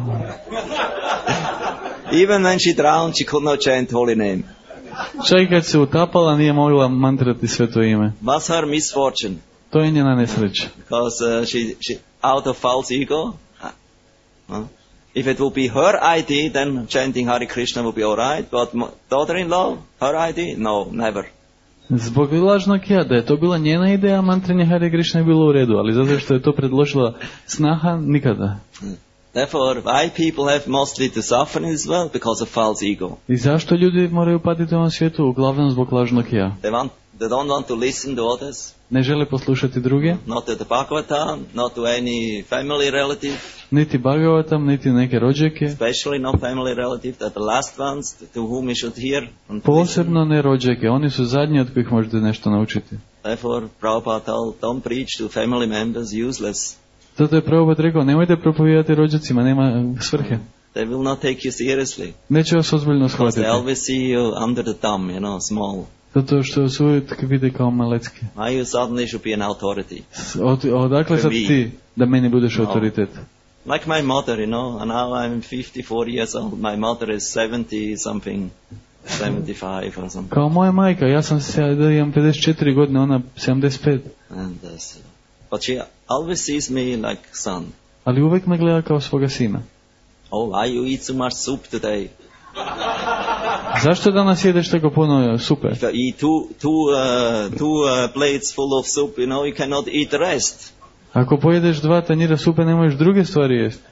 even when she drowned, she could not chant holy name. Čak i kad se utapala, nije mogla mantrati sveto ime. Was her misfortune? To je njena nesreća. Because she out of false ego. If it would be her idea, then chanting Hare Krishna would be alright. But daughter-in-law, her idea? No, never. Zbog lažnog ja, da je to bila njena ideja, mantranje Hare Krishna je bilo u redu, ali zato što je to predložila snaha, nikada. Therefore, why people have mostly to suffer in this world? Because of false ego. I zašto ljudi moraju patiti u ovom svijetu? Uglavnom zbog lažnog ja. They don't want to listen to others. Ne žele poslušati druge, Not to the Bhagavatam, not to any family relative. niti Bhagavatam, niti neke rođake, Especially no family relative, that the last ones to whom we should hear. And posebno ne rođake, oni su zadnji od kojih možete nešto naučiti. therefore, Prabhupada told, don't preach to family members, useless. Zato je Prabhupada rekao, nemojte propovijedati rođacima, nema svrhe. They will not take you seriously. Neće vas ozbiljno Because shvatiti. they always see you under the thumb, small. Zato što vas uvijek vide kao malecke. Why you suddenly should be an authority? Odakle sad ti da meni budeš autoritet? Like my mother, and now I'm 54 years old. My mother is 70 something, 75 or something. Kao moja majka, ja imam 54 godine, ona 75. And but she always sees me like son. Ali uvijek me gleda kao svoga sina. Oh, why you eat so much soup today? Zašto danas jedeš tako puno supe? If I eat two plates full of soup, you cannot eat the rest. Ako pojedeš 2 tanjira supe, ne možeš druge stvari jesti.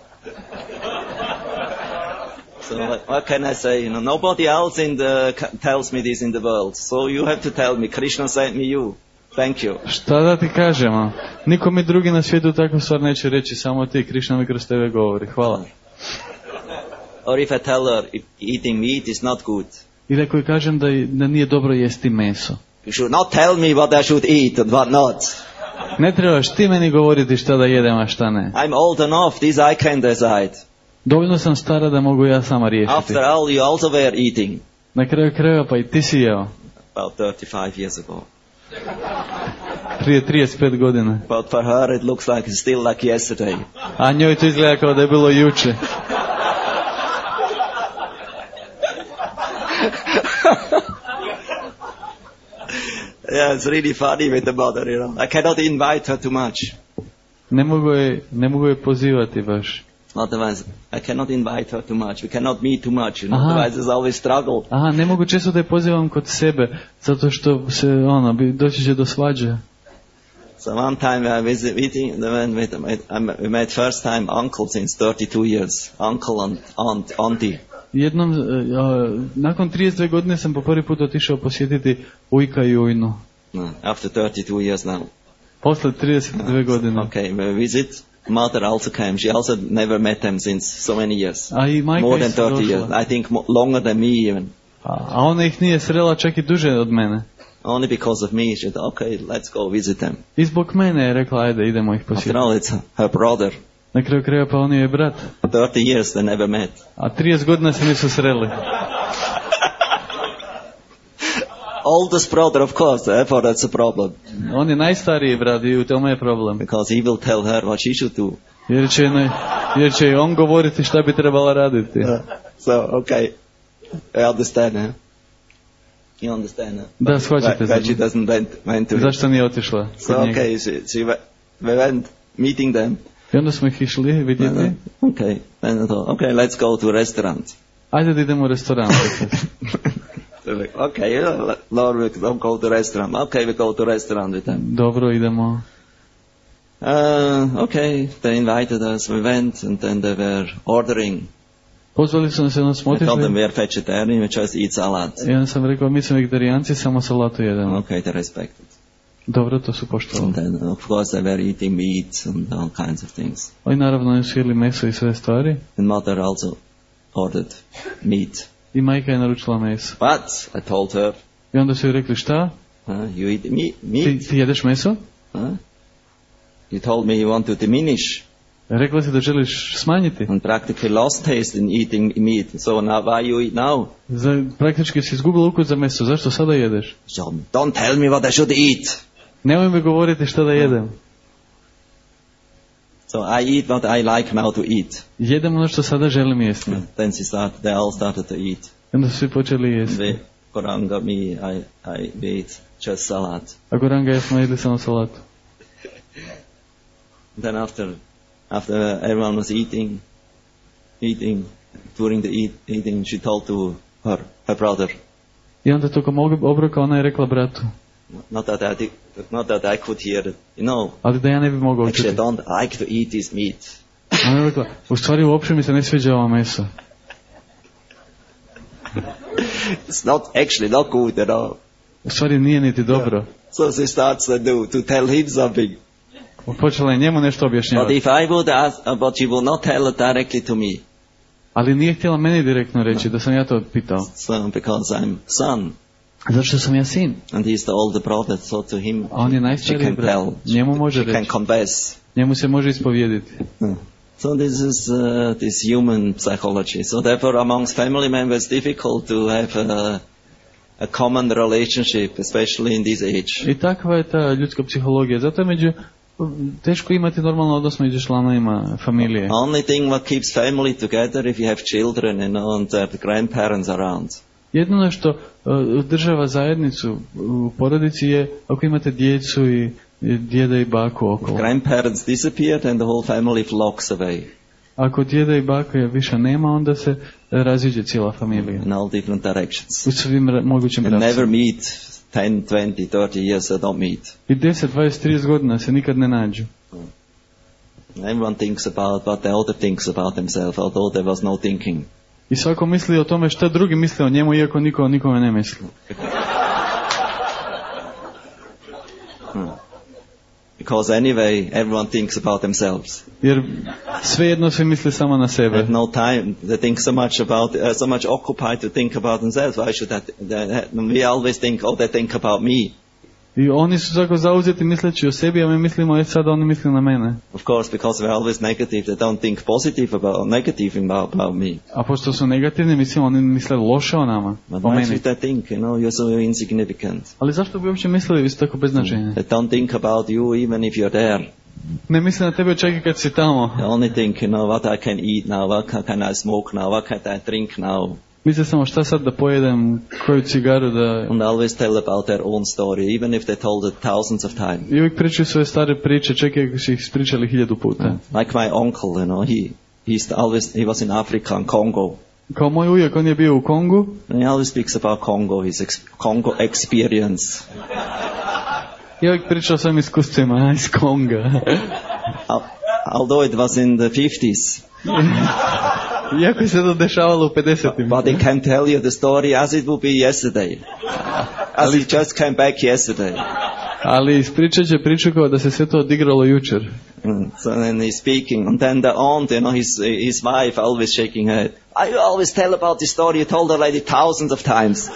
So what can I say? Nobody else tells me this in the world. So you have to tell me. Krishna sent me you. Thank you. Šta da ti kažemo? Niko mi drugi na svijetu takvu stvar neće reći, samo ti, Krishna mi kroz tebe govori. Hvala. Or if I tell her eating meat is not good. Ili ako kažem da nije dobro jesti meso. You should not tell me what I should eat and what not. Ne trebaš ti meni govoriti šta da jedem, a šta ne. I'm old enough, this I can decide. Dovoljno sam stara da mogu ja sama riješiti. After all, you also were eating. Na kraju krajeva pa i ti si jeo. About 35 years ago. Prije 35 godina. But for her it looks like it's still like yesterday. A njoj to izgleda kao da je bilo juče. Yeah, it's really funny with the mother, I cannot invite her too much. Ne mogu je pozivati baš. Otherwise, I cannot invite her too much. We cannot meet too much, Otherwise, there's always struggle. Aha, ne mogu često da je pozivam kod sebe, zato što se, doći će do svađe. So one time I was meeting, we met first time uncle since 32 years. Uncle and auntie. Jednom, nakon 32 godine sam po prvi put otišao posjetiti ujka i ujnu. No, after 32 years now. Posle 32 godine. Okay, we visit. Mother also came. She also never met them since so many years. A i majka more than 30 years. I think longer than me even. A ona ih nije srela čak i duže od mene. Only because of me. She said, okay, let's go visit them. I zbog mene je rekla, ajde, idemo ih posjetiti. After all, it's her brother. Na kraju kraja pa on je brat. 30 years they never met. A 30 godina se nisu sreli. Oldest brother, of course, therefore that's a problem. On je najstariji brat i u tome je problem. Because he will tell her what she should do. Jer će on govoriti šta bi trebala raditi. So, okay. I understand, You understand, Da, shvaćate. But she doesn't went to. Zašto nije otišla? So, okay, we went meeting them. I onda smo ih išli vidjeti. Okay, then I thought, okay, let's go to a restaurant. Ajde da idemo u restoran. Okay, Lord, we don't go to restaurant. Okay, we go to restaurant with them. Dobro, idemo. Okay, they invited us. We went, and then they were ordering. Pozvali su nas, jedno smo I told them otišli. we are vegetarian, we just eat salad. I onda sam rekao, mi smo vegetarijanci, samo salatu jedemo. Okay, they respected. Dobro, to su poštovali. And then, of course, they were eating meat and all kinds of things. Oni naravno su jeli meso i sve stvari. And mother also ordered meat. I majka je naručila meso. But, I told her, I onda su joj rekli, šta? you eat meat? Ti jedeš meso? You told me you want to diminish. Rekla si da želiš smanjiti. And practically lost taste in eating meat. So now why you eat now? Praktički si izgubila ukus za meso. Zašto sada jedeš? So don't tell me what I should eat. Nemoj mi govoriti šta da jedem. So I eat what I like now to eat. Jedem ono što sada želim jesti. Then they all started to eat. Onda su svi počeli jesti. Goranga, me, I ate just salad. A Goranga i ja smo jedli samo salatu. Then after everyone was eating, during the eating, she told to her brother. I onda tokom obroka ona je rekla bratu. Not that I could hear it, Ali da ja ne bi mogao čuti. Actually, I don't like to eat this meat. Ona je rekla, u stvari uopće mi se ne sviđa ovo meso. It's not good, U stvari nije niti dobro. So she starts to tell him something. Počela je njemu nešto objašnjavati. But if I would ask, but she will not tell it directly to me. Ali nije htjela meni direktno reći, da sam ja to pitao. So, because I'm son. Zašto sam ja sin? And he's the older brother, so to him a on je najstariji brat. Njemu može reći. Can confess. Njemu se može ispovijediti. So this is this human psychology. So therefore amongst family members it's difficult to have a common relationship, especially in this age. I takva je ta ljudska psihologija. Zato je teško imati normalno odnos među članovima familije. Only thing what keeps family together if you have children and the grandparents around. Jedino što država zajednicu u porodici je ako imate djecu i djeda i baku okolo. If grandparents disappear, then the whole family flocks away. Ako djeda i baka više nema, onda se raziđe cijela familija. In all different directions. U svim mogućim And never pravcima. meet 10, 20, 30 years they don't meet. I 10, 20, 30 godina se nikad ne nađu. Everyone thinks about what the other thinks about themselves, although there was no thinking. I svako misli o tome šta drugi misle o njemu, iako niko nikome ne misli. Because anyway, everyone thinks about themselves. Jer svejedno svi misle samo na They sebe. have no time. They think so much about, so much occupied to think about themselves. Why should we always think, oh, they think about me. I oni su tako zauzeti misleći o sebi, a mi mislimo, sad oni misle na mene. Of course, because we're always negative, they don't think positive negative about me. A pošto su negativni, mislim, oni misle loše o nama, But o why meni. should they think, you're so insignificant? Ali zašto bi uopće mislili vi ste tako beznačajni? They don't think about you even if you're there. Ne misle na tebe čak i kad si tamo. They only think, what I can eat now, what can I smoke now, what can I drink now. Misle samo šta sad da pojedem, koju cigaru da... And always tell about their own story, even if they told it thousands of times. I uvijek pričaju svoje stare priče, čak i ako su ih ispričali 1000 puta. Like my uncle, he was in Africa, in Congo. Kao moj ujak, on je bio u Kongu. And he always speaks about Congo, his Congo experience. I uvijek pričao o svojim iskustvima iz Konga. Although it was in the 50s. Iako se to dešavalo u 50-im. But he can tell you the story as it would be yesterday. As he just came back yesterday. Ali ispričat će priču kao da se sve to odigralo jučer. So then he's speaking, and then the aunt, his wife, always shaking her head. I always tell about this story. You told already thousands of times.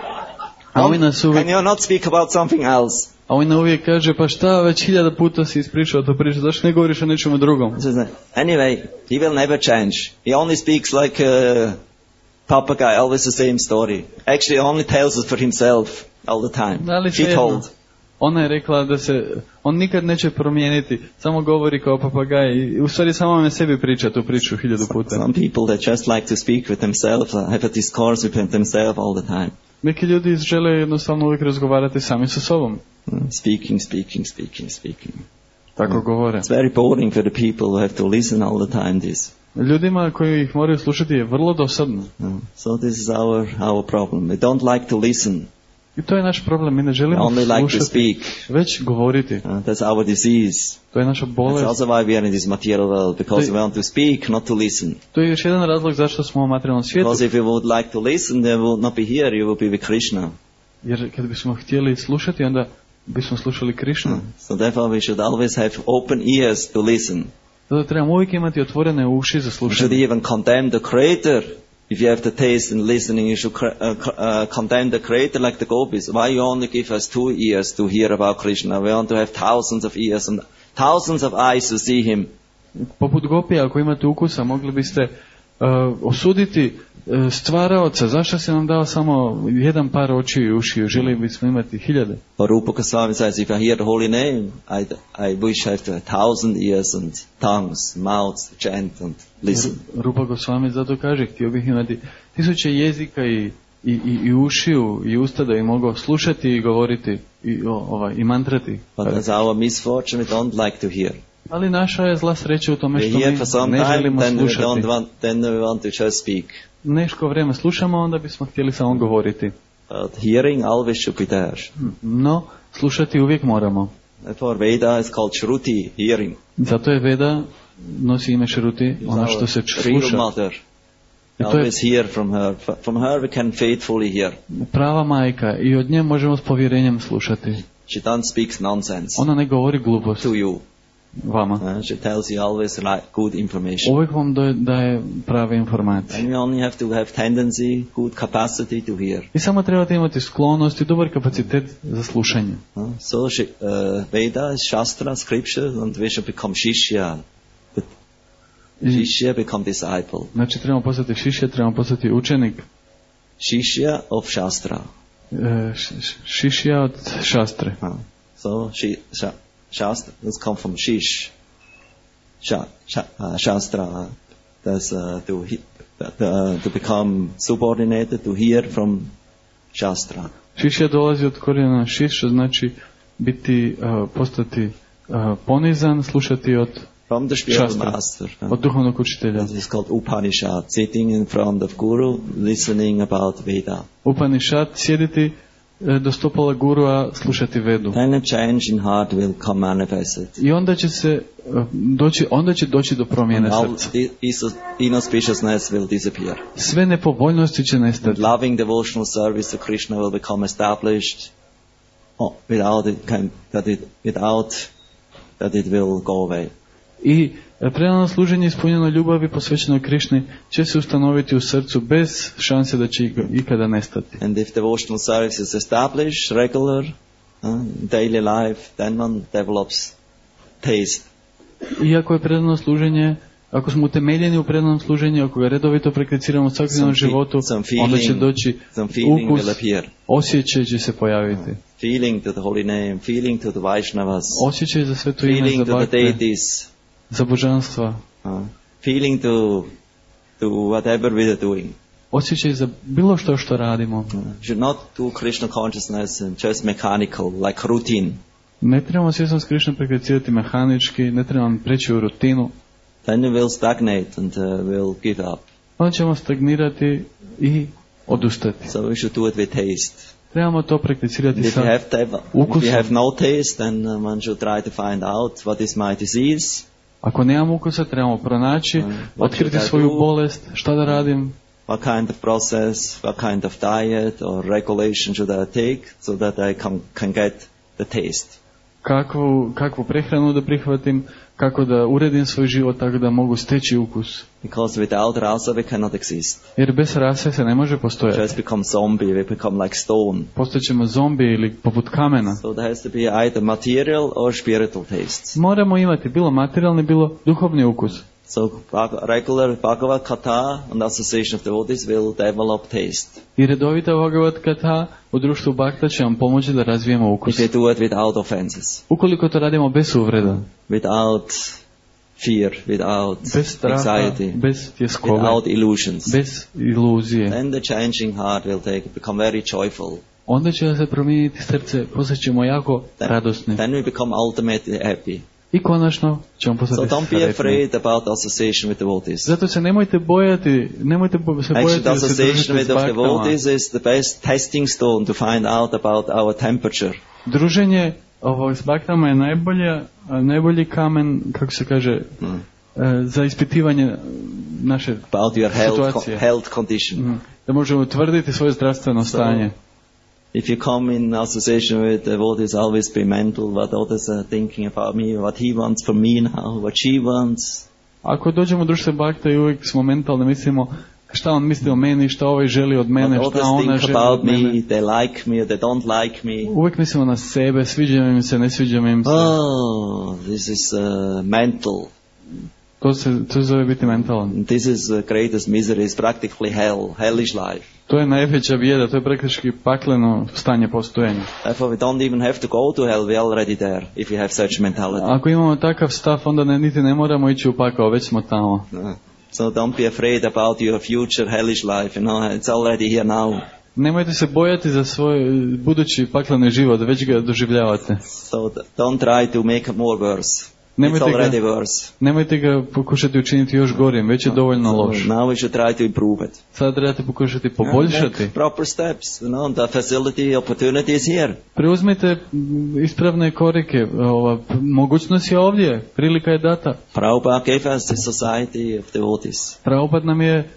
Can you not speak about something else? A on uvijek kaže, pa šta, već 1000 puta si ispričao to priču, zašto ne govoriš o nečemu drugom? Anyway, he will never change. He only speaks like a papagay, always the same story. Actually, only tells it for himself all the time. She told. Ona je rekla da se, on nikad neće promijeniti, samo govori kao papagaj i u stvari samo me sebi priča tu priču 1000 puta. Some people that just like to speak with themselves, have a discourse with themselves all the time. Neki ljudi žele jednostavno uvijek razgovarati sami sa sobom. Speaking. Tako govore. It's very boring for the people who have to listen all the time this. Ljudima koji ih moraju slušati je vrlo dosadno. So this is our problem. We don't like to listen. I to je naš problem, mi ne želimo slušati, već govoriti. That's our disease. To je naša bolest. That's also why we are in this material world, because we want to speak, not to listen. To je još jedan razlog zašto smo u materijalnom svijetu. Because if you would like to listen, they would not be here, you would be with Krishna. Jer kad bismo htjeli slušati, onda bismo slušali Krishnu. So therefore we should always have open ears to listen. Zato trebamo uvijek imati otvorene uši za slušanje. We should even condemn the Creator. If you have the taste in listening, you should condemn the Creator like the gopis. Why you only give us 2 ears to hear about Krishna? We want to have thousands of ears and thousands of eyes to see Him. Poput gopija, ako imate ukusa, mogli biste osuditi stvaraoca. Zašto si nam dao samo jedan par očiju i ušiju? Želi bismo imati 1000. Rupa Goswami says, if I hear the holy name, I wish I have to have 1000 ears and tongues, mouths, chant and listen. Rupa Goswami zato kaže, htio bih imati 1000 jezika i ušiju i usta da bi mogao slušati i govoriti i mantrati. But that's our misfortune, we don't like to hear. Ali naša je zla sreća u tome što mi ne želimo slušati. Then we want to just speak. Nešto vrijeme slušamo, onda bismo htjeli samo govoriti. But hearing always should be there. No, slušati uvijek moramo. Therefore Veda is called Shruti, hearing. Zato je Veda nosi ime Shruti, ono što se sluša. Always hear from her. From her we can faithfully hear. Prava majka i od nje možemo s povjerenjem slušati. She don't speak nonsense. Ona ne govori glupost. To you. Vama. She tells you always good information. Uvijek vam daje prave informacije. And you only have to have tendency, good capacity to hear. I samo trebate imati sklonost i dobar kapacitet za slušanje. So Veda is Shastra, scripture, and we should become Shishya. Shishya become disciple. Znači trebamo postati Shishya, trebamo postati učenik. Shishya of Shastra. Shishya od Shastre. So Shastra, let's come from Shish. Shastra, that's to become subordinated, to hear from Shastra. Shishya dolazi od korijena Shish, što znači biti, postati ponizan, slušati od From the spiritual šastra, master. od duhovnog učitelja. This is called Upanishad, sitting in front of Guru, listening about Veda. Upanishad, sjediti do stopala gurua, slušati Vedu. Then a change in heart will come manifested. I onda će doći do promjene All srca. inauspiciousness will disappear. Sve nepovoljnosti će nestati. Loving devotional service to Krishna will become established without that it will go away. I predano služenje ispunjeno ljubavi posvećeno Krišni će se ustanoviti u srcu bez šanse da će ikada nestati. And if devotional service is established, regular, daily life, then one develops taste. I ako je predano služenje, ako smo utemeljeni u predanom služenju, ako ga redovito prakticiramo u svakodnevnom životu, onda će doći ukus, osjećaj će se pojaviti. Feeling to the holy name, feeling to the Vaishnavas, osjećaj za sveto ime, feeling za to the bakte, deities, za božanstva, feeling to whatever we are doing. osjećaj za bilo što radimo. Should not do Krishna consciousness and just mechanical, like routine. Ne trebamo svjesnost Krišne prakticirati mehanički, ne trebamo preći u rutinu. Then we will stagnate and will give up. Onda ćemo stagnirati i odustati. So we should do it with taste. Trebamo to prakticirati If sa ukusom. you have no taste, then one should try to find out what is my disease. Ako nemamo ukusa, trebamo pronaći, otkriti svoju bolest, šta da radim, What kind of process, what kind of diet or regulation should I take so that I can get the taste. kakvu prehranu da prihvatim, kako da uredim svoj život tako da mogu steći ukus. Because without rasa we cannot exist. Jer bez rase se ne može postojati. Just become zombie, we become like stone. Postaćemo zombi ili poput kamena. So there has to be either material or spiritual tastes. Moramo imati bilo materijalni, bilo duhovni ukus. So regular Bhagavad Katha and association of devotees will develop taste. I redovita Bhagavad Katha u društvu Bhakta će vam pomoći da razvijemo ukus. If we do it without offenses. Ukoliko to radimo bez uvreda. Without fear, without bez straha, anxiety, bez tjeskove, without illusions. bez iluzije. Then the changing heart will become very joyful. Onda će se promijeniti srce, postaćemo jako radosni. Then we become ultimately happy. I konačno ćemo postati So don't be afraid about association with devotees. Zato se nemojte bojati, Actually, the association with the devotees is the best testing stone to find out about our temperature. Druženje s baktama je najbolji kamen, kako se kaže, za ispitivanje naše about your situacije. health condition. Da možemo utvrditi svoje zdravstveno stanje. If you come in association with devotees, always be mental, what others are thinking about me, what he wants from me now, what she wants. Ako dođemo u društvo bakta i uvijek smo mentalni, mislimo šta on misli o meni, šta ovaj želi od mene, šta ona želi od mene. They like me, they don't like me. Uvijek mislimo na sebe, sviđa im se, ne sviđa im se. Oh, this is mental. To zove biti mentalan. This is the greatest misery, it's practically hell, hellish life. To je najveća bijeda, to je praktički pakleno stanje postojanja. Therefore we don't even have to go to hell, we're already there, if we have such mentality. Ako imamo takav stav, onda niti ne moramo ići u pakao, već smo tamo. So don't be afraid about your future hellish life, it's already here now. Nemojte se bojati za svoj budući pakleni život, već ga doživljavate. So don't try to make it more worse. It's already worse. Nemojte ga pokušati učiniti još gorim, već je dovoljno loš. Now we should try to improve it. Sad trebate pokušati poboljšati. Proper steps, the facility, opportunity is here. Preuzmite ispravne korake, mogućnost je ovdje, prilika je data. Prabhupada gave us the society of devotees. Prabhupada nam je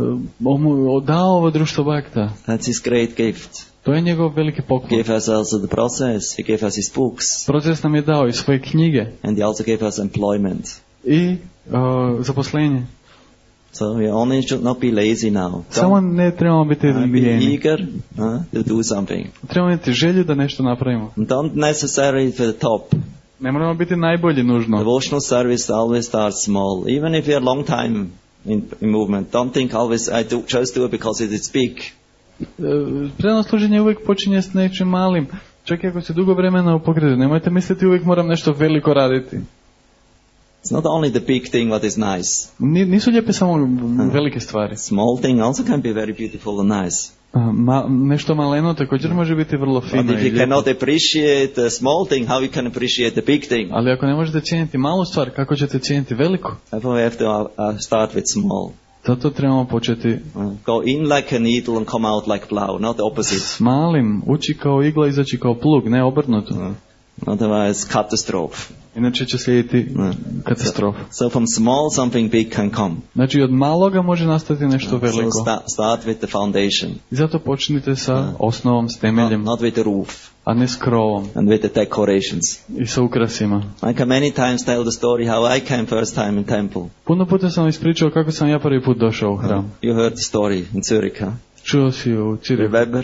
dao ovo društvo bakta. That's his great gift. To je njegov veliki poklon. He gave us also the process. He gave us his books. Proces nam je dao i svoje knjige. And he also gave us employment. I zaposlenje. So we only should not be lazy now. Samo ne trebamo biti lijeni. Be eager to do something. Trebamo imati želju da nešto napravimo. Don't necessarily for the top. Ne moramo biti najbolji nužno. Devotional service always starts small. Even if you're a long time in movement, don't think always just do it because it is big. Predano služenje uvijek počinje s nečim malim. Čak i ako se dugo vremena u pokretu, nemojte misliti uvijek moram nešto veliko raditi. It's not only the big thing what is nice. Nisu lijepe samo velike stvari. Small thing also can be very beautiful and nice. Nešto maleno također može biti vrlo fino. But if you cannot appreciate a small thing, how you can appreciate the big thing? Ali ako ne možete cijeniti malu stvar, kako ćete cijeniti veliku? Therefore we have to start with small. Zato trebamo početi Go in like a needle and come out like plow, not the opposite. s malim, ući kao igla, izaći kao plug, ne obrnuto. Otherwise, catastrophe. Inače će slijediti katastrofa. So from small, something big can come. Znači od maloga može nastati nešto veliko. So start with the foundation. I zato počnite sa osnovom, s temeljem, Not with the roof. a ne s krovom And with the decorations. i sa ukrasima. I can many times tell the story how I came first time in temple. Puno puta sam ispričao kako sam ja prvi put došao u hram. You heard the story in Zurich, huh? Čuo si u Cirihu. Remember?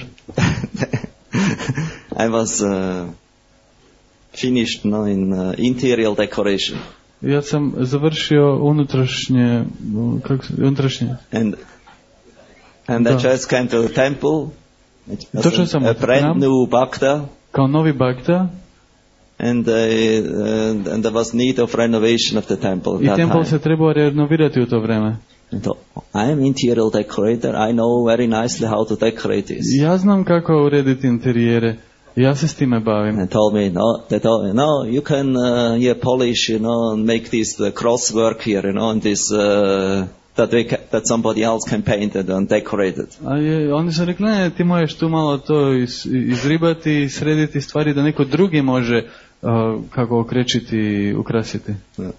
I was finished in interior decoration. Ja sam završio unutrašnje. And I just came to the temple. Došao sam A u brand hram new bhakta. kao novi bhakta And there was need of renovation of the temple at i that tempel time. se trebao renovirati u to vreme. I thought, I am interior decorator. I know very nicely how to decorate this. Ja znam kako urediti interijere. Ja se s time bavim. And told me, no, you can polish, and make this cross work here, and this that somebody else can paint it and decorate it. Oni su rekli, ne, ti možeš tu malo to izribati i srediti stvari da neko drugi može kako okrečiti i ukrasiti.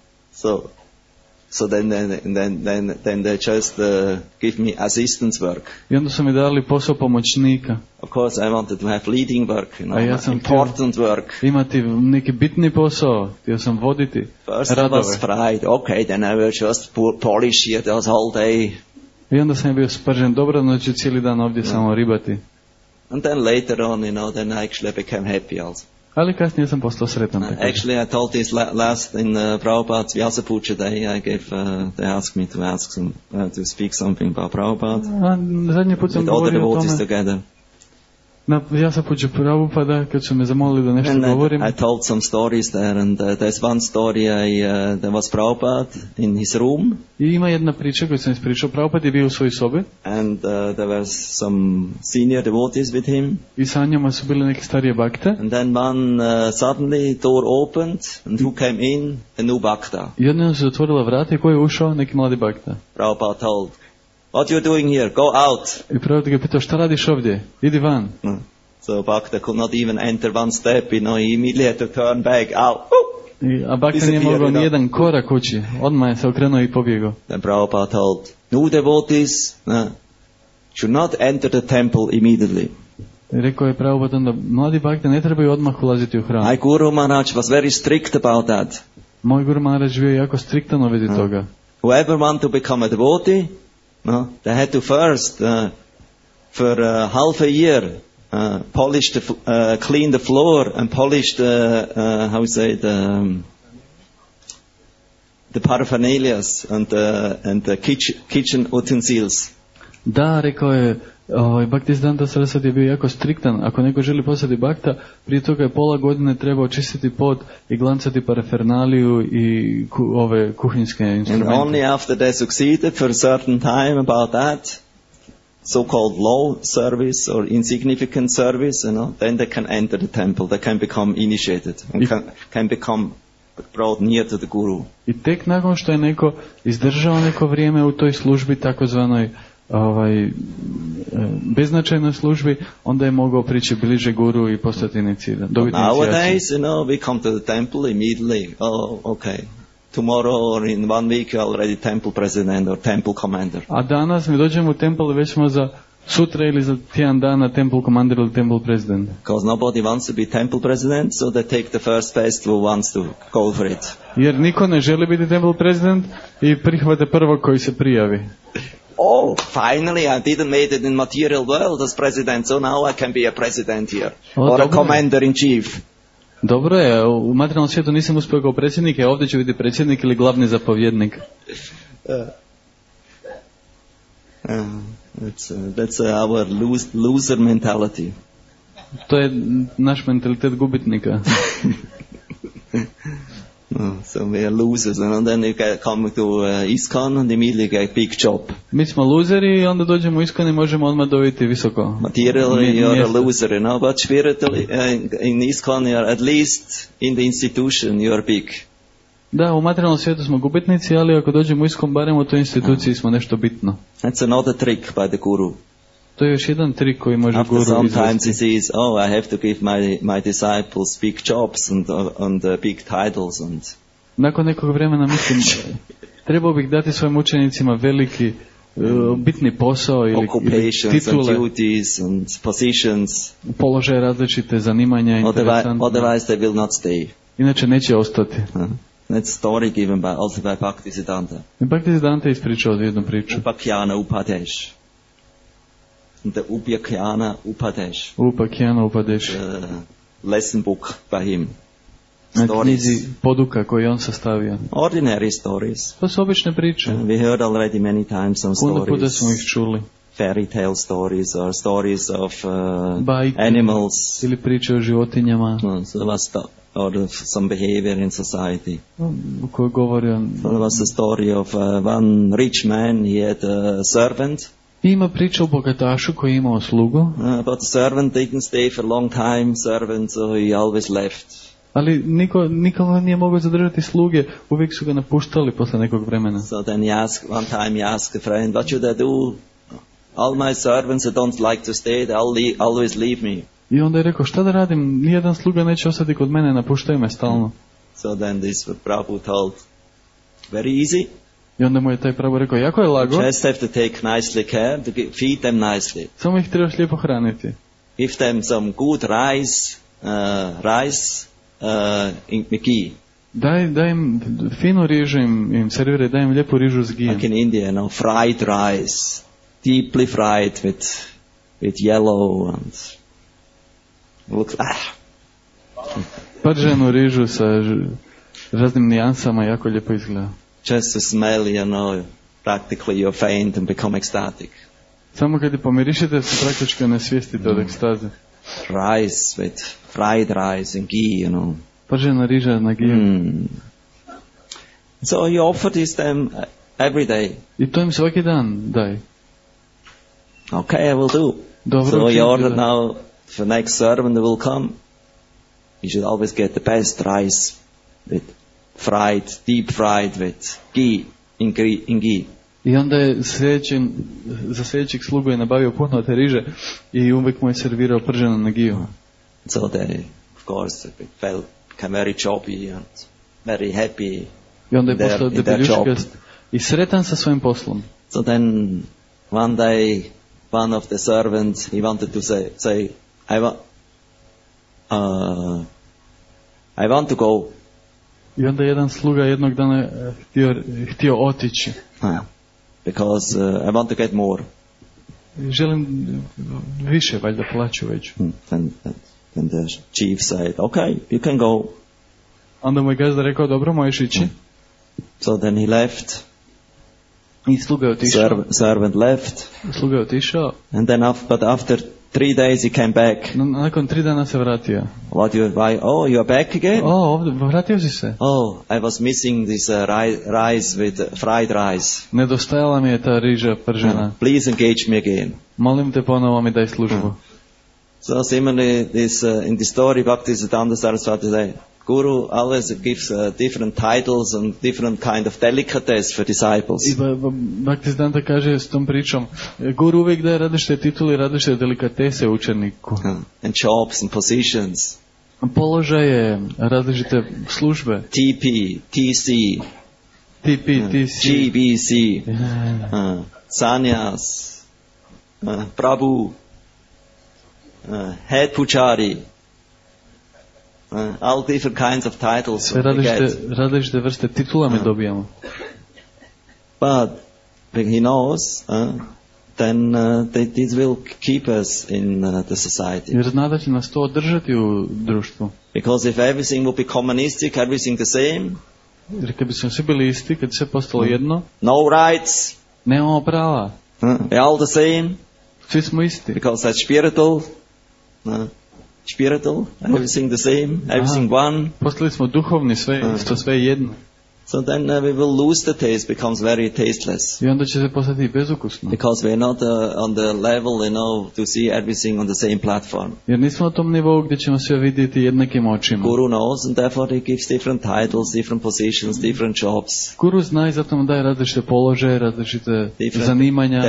So then they just give me assistance work. I onda su mi dali posao pomoćnika. Of course, I wanted to have leading work, A ja sam important work. Imati neki bitni posao, htio sam voditi First radove. I was fried. Okay, then I will just polish here the whole day. I onda sam bio spržen, dobro, znači cijeli dan ovdje samo ribati. And then later on, then I actually became happy also. Ali kasnije sam postao sretan. Actually, I told this last in Prabhupada's Vyasa Puja day. I gave, they asked me to ask some, to speak something about Prabhupada. Zadnji put sam govorio o tome. Together. Na Vyasa Puja Prabhupada, kad su me zamolili da nešto govorim. I told some stories there, and there's one story. There was Prabhupada in his room. I ima jedna priča koju sam ispričao. Prabhupada je bio u svojoj sobi. And there was some senior devotees with him. I sa njima su bili neke starije bhakte. And then one suddenly door opened, and who came in? A new bhakta. I odjednom se otvorila vrata i ko je ušao? Neki mladi bhakta. Prabhupada told, "What you doing here? Go out." I Prabhupada ga pitao, šta radiš ovdje? Idi van. So Bhakta could not even enter one step, he immediately had to turn back out. A Bhakta nije mogao ni jedan korak ući. Odmah je se okrenuo i pobjegao. Then Prabhupada told, new devotees should not enter the temple immediately. I rekao je Prabhupada onda, mladi Bhakta ne trebaju odmah ulaziti u hram. My Guru Maharaj was very strict about that. Moj Guru Maharaj bio jako striktan u vezi toga. Whoever want to become a devotee, they had to first, for half a year, polish clean the floor and polish the the paraphernalias and the kitchen utensils. Da, rekao je, Bhaktisiddhanta Saraswati je bio jako striktan. Ako neko želi postati Bhakta, prije toga je pola godine trebao čistiti pod i glancati parafernaliju i ove kuhinjske instrumente. And only after they succeeded for a certain time about that, so-called low service or insignificant service, then they can enter the temple, they can become initiated, and can become brought near to the Guru. I tek nakon što je neko izdržao neko vrijeme u toj službi, takozvanoj beznačajnoj službi, onda je mogao prići bliže Guru i postati iniciran. Nowadays, we come to the temple immediately. Oh, okay. Tomorrow or in 1 week you're already temple president or temple commander. A danas mi dođemo u temple već smo za sutra ili za tjedan dana temple commander ili temple president. Because nobody wants to be temple president, so they take the first best who wants to go for it. Jer niko ne želi biti temple president i prihvate prvog koji se prijavi. Oh, finally I didn't made it in material world as president, so now I can be a president here. Or a commander in chief. Dobro je, u materijalnom svijetu nisam uspio kao predsjednik, a ovdje ću biti predsjednik ili glavni zapovjednik. That's our loser mentality. To je naš mentalitet gubitnika. So we are losers, and then you come to ISKCON and immediately get a big job. Mi smo luzeri i onda dođemo u ISKCON i možemo odmah dobiti visoko. Materially you're a loser, you know, but spiritually in ISKCON you're at least in the institution you're big. Da, u materijalnom svijetu smo gubitnici, ali ako dođemo u ISKCON, barem u toj instituciji smo nešto bitno. That's another trick by the guru. To je još jedan trik koji može After guru sometimes he izvesti. says, oh, I have to give my disciples big jobs and big titles and Nakon nekog vremena mislim, trebao bih dati svojim učenicima veliki, bitni posao ili occupations and titule, duties and positions. položaje različite, zanimanja interesantne. Otherwise they will not stay. Inače neće ostati. That's story given also by Bhaktisiddhanta. I Bhaktisiddhanta ispričao jednu priču. Upakhyan Upadesh. The Upakhyan Upadesh. Upakhyan Upadesh. Lesson book by him. Na knjizi poduka koju on sastavio. Ordinary stories. To su obične priče. We heard already many times some Puno puta smo ih stories. čuli. Fairy tale stories or stories of Bajke. animals. Ili priče o životinjama Or some behavior in society. u kojoj govori on. There was a story of one rich man. He had a servant. Ima priča o bogatašu koji je imao slugu, But the servant didn't stay for a long time. So he always left. ali niko nije mogao zadržati sluge, uvijek su ga napuštali posle nekog vremena. So then one time he asked a friend, what should I do? All my servants that don't like to stay, they always leave me. I onda je rekao, šta da radim, nijedan sluga neće ostati kod mene, napuštaju me stalno. So then this Prabhu told, very easy. I onda mu je taj Prabhu rekao, jako je lago, Just have to take nicely care to feed them nicely. samo ih trebaš lijepo hraniti. Give them some good rice in ghee. Daj im finu rižu, im serviraj, daj im lijepu rižu s gijem. Like in India, fried rice, deeply fried with yellow and looks Prženu rižu sa raznim nijansama, jako lijepo izgleda. just the smell, practically you faint and become ecstatic. Samo kad je pomirišete se praktički onesvijestite od ekstaze. Rice with fried rice and ghee, Pržena riža na giju. So he offered this them every day. I to im svaki dan daj. Okay, I will do. Dobro, So he učinite ordered da. now, the next servant that will come, he should always get the best rice with deep fried with ghee, in ghee. I onda je za sljedećeg slugu je nabavio puno te riže i uvijek mu je servirao prženo na giju. So they, of course, became very choppy and very happy. I onda je in their postao debeljuškast i sretan sa svojim poslom. So then, one day, one of the servants, he wanted to say, I want to go. I onda je jedan sluga jednog dana htio otići. Because I want to get more. Želim više, valjda plaću već. And the chief said, okay, you can go. Onda mu je gazda rekao, dobro, možeš ići. So then he left. I sluga je otišao. Servant left. Sluga je otišao. And then but after 3 days he came back. Nakon 3 dana se vratio. Why? Oh, you are back again? Ovdje, vratio si se. Oh, I was missing this rice with fried rice. Nedostajala mi je ta riža pržena. Please engage me again. Molim te ponovo mi daj službu. So similarly, in the story, Bhaktisiddhanta Saraswati say, Guru always gives different titles and different kind of delicatesse for disciples. I Bhaktisiddhanta kaže s tom pričom, Guru uvijek daje različite titule i različite delikatese učeniku. And jobs and positions. Položaje, različite službe. TP, TC, TC, GBC, Sannyas, Prabhu, Head Puchari. All different kinds of titles različite vrste titula mi dobijamo. But when he knows, then this will keep us in the society. Jer zna da će nas to održati u društvu. Because if everything will be communistic, everything the same. Jer kad bi smo svi bili isti, kad sve postalo jedno, no rights. Nemamo prava. They're all the same. Svi smo isti. Because that's spiritual. spiritual, everything the same, everything one. Postali smo duhovni, sve isto, sve jedno. So then we will lose the taste, becomes very tasteless. I onda će se postati bezukusno. Because we're not on the level, to see everything on the same platform. Jer nismo na tom nivou gdje ćemo sve vidjeti jednakim očima. Guru knows, and therefore he gives different titles, different positions, different jobs. Guru zna i zato mu daje različite položaje, različite zanimanja.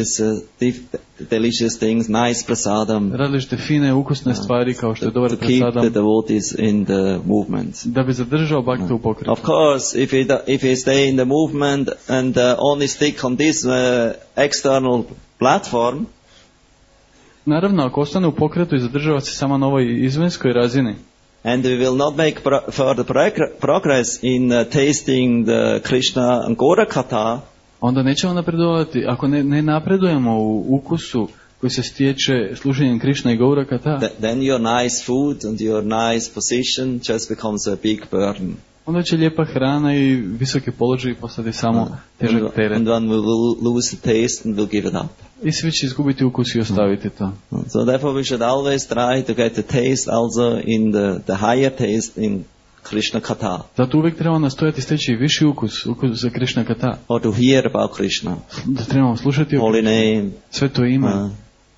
Delicious things, nice prasadam. Različite fine, ukusne stvari kao što je dobar prasadam. To keep the devotees in the movement. Da bi zadržao bhakte u pokretu. Of course, if he stay in the movement and only stick on this external platform. Naravno, ako ostane u pokretu i zadržava se samo na ovoj izvanjskoj razini. And we will not make further progress in tasting the Krishna and Gaura Katha. Onda nećemo napredovati, ako ne napredujemo u ukusu koji se stječe slušanjem Krishna i Gaura Katha. Then your nice food and your nice position just becomes a big burden. Onda će lijepa hrana i visoki položaj postati samo težak teret. And one will lose the taste and will give it up. I svi će izgubiti ukus i ostaviti to. So therefore we should always try to get the taste also in the higher taste in Krishna Katha. Zato uvijek trebamo nastojati steći viši ukus za Krishna Katha. Or to hear about Krishna. Da trebamo slušati Holy name. Sve to ime.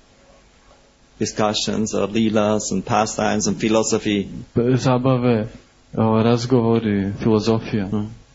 Discussions or leelas and pastimes and philosophy. Zabave, razgovori, filozofija.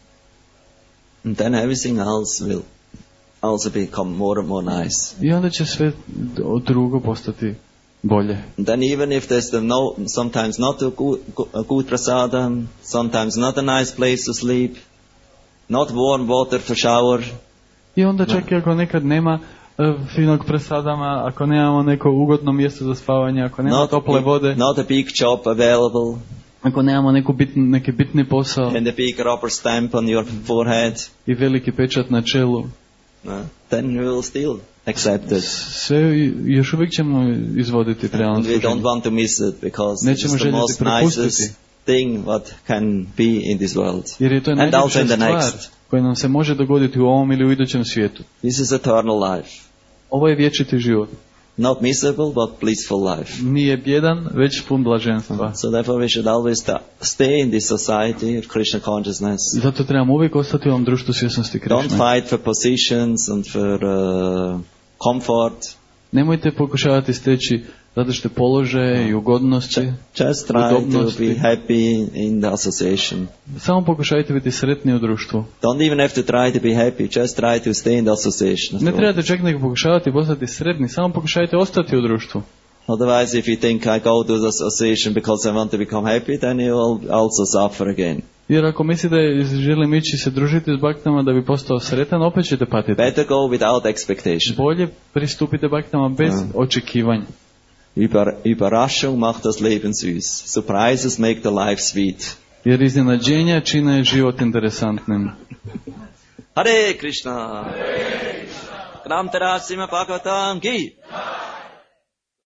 And then everything else will also become more and more nice. I onda će sve drugo postati bolje. And then even if there's sometimes not a good prasadam, sometimes not a nice place to sleep, not warm water for shower. I onda čak i ako nekad nema finog prasadama, ako nemamo neko ugodno mjesto za spavanje, ako nema tople vode, not a big job available, ako nemamo neki bitni posao, and a big rubber stamp on your forehead, i veliki pečat na čelu, then we will still accept it. Sve još uvijek ćemo izvoditi realno služenje. We don't want to miss it because it's the most nicest thing what can be in this world. Jer je to najljepša stvar koja nam se može dogoditi u ovom ili u idućem svijetu. This is eternal life. Ovo je vječiti život. Not miserable, but blissful life. Nije bjedan, već pun blaženstva. So therefore we should always stay in this society of Krishna consciousness. Zato trebamo uvijek ostati u ovom društvu svjesnosti Krishna. Don't fight for positions and for comfort. Nemojte pokušavati steći različite položaje i ugodnosti. Just try to be happy in the association. Samo pokušajte biti sretni u društvu. Don't even have to try to be happy, just try to stay in the association. Ne trebate čak nego pokušavati postati sretni, samo pokušajte ostati u društvu. Otherwise, if you think I go to the association because I want to become happy, then you will also suffer again. Jer ako mislite da želim ići se družiti s baktama da bi postao sretan, opet ćete patiti. Better go without expectation. Bolje pristupite baktama bez očekivanja. Überraschung macht das Leben süß. Surprises make the life sweet. Jer iznenađenja čine život interesantnim. Hare Krishna. Gram Terasima Bhagavatam ki.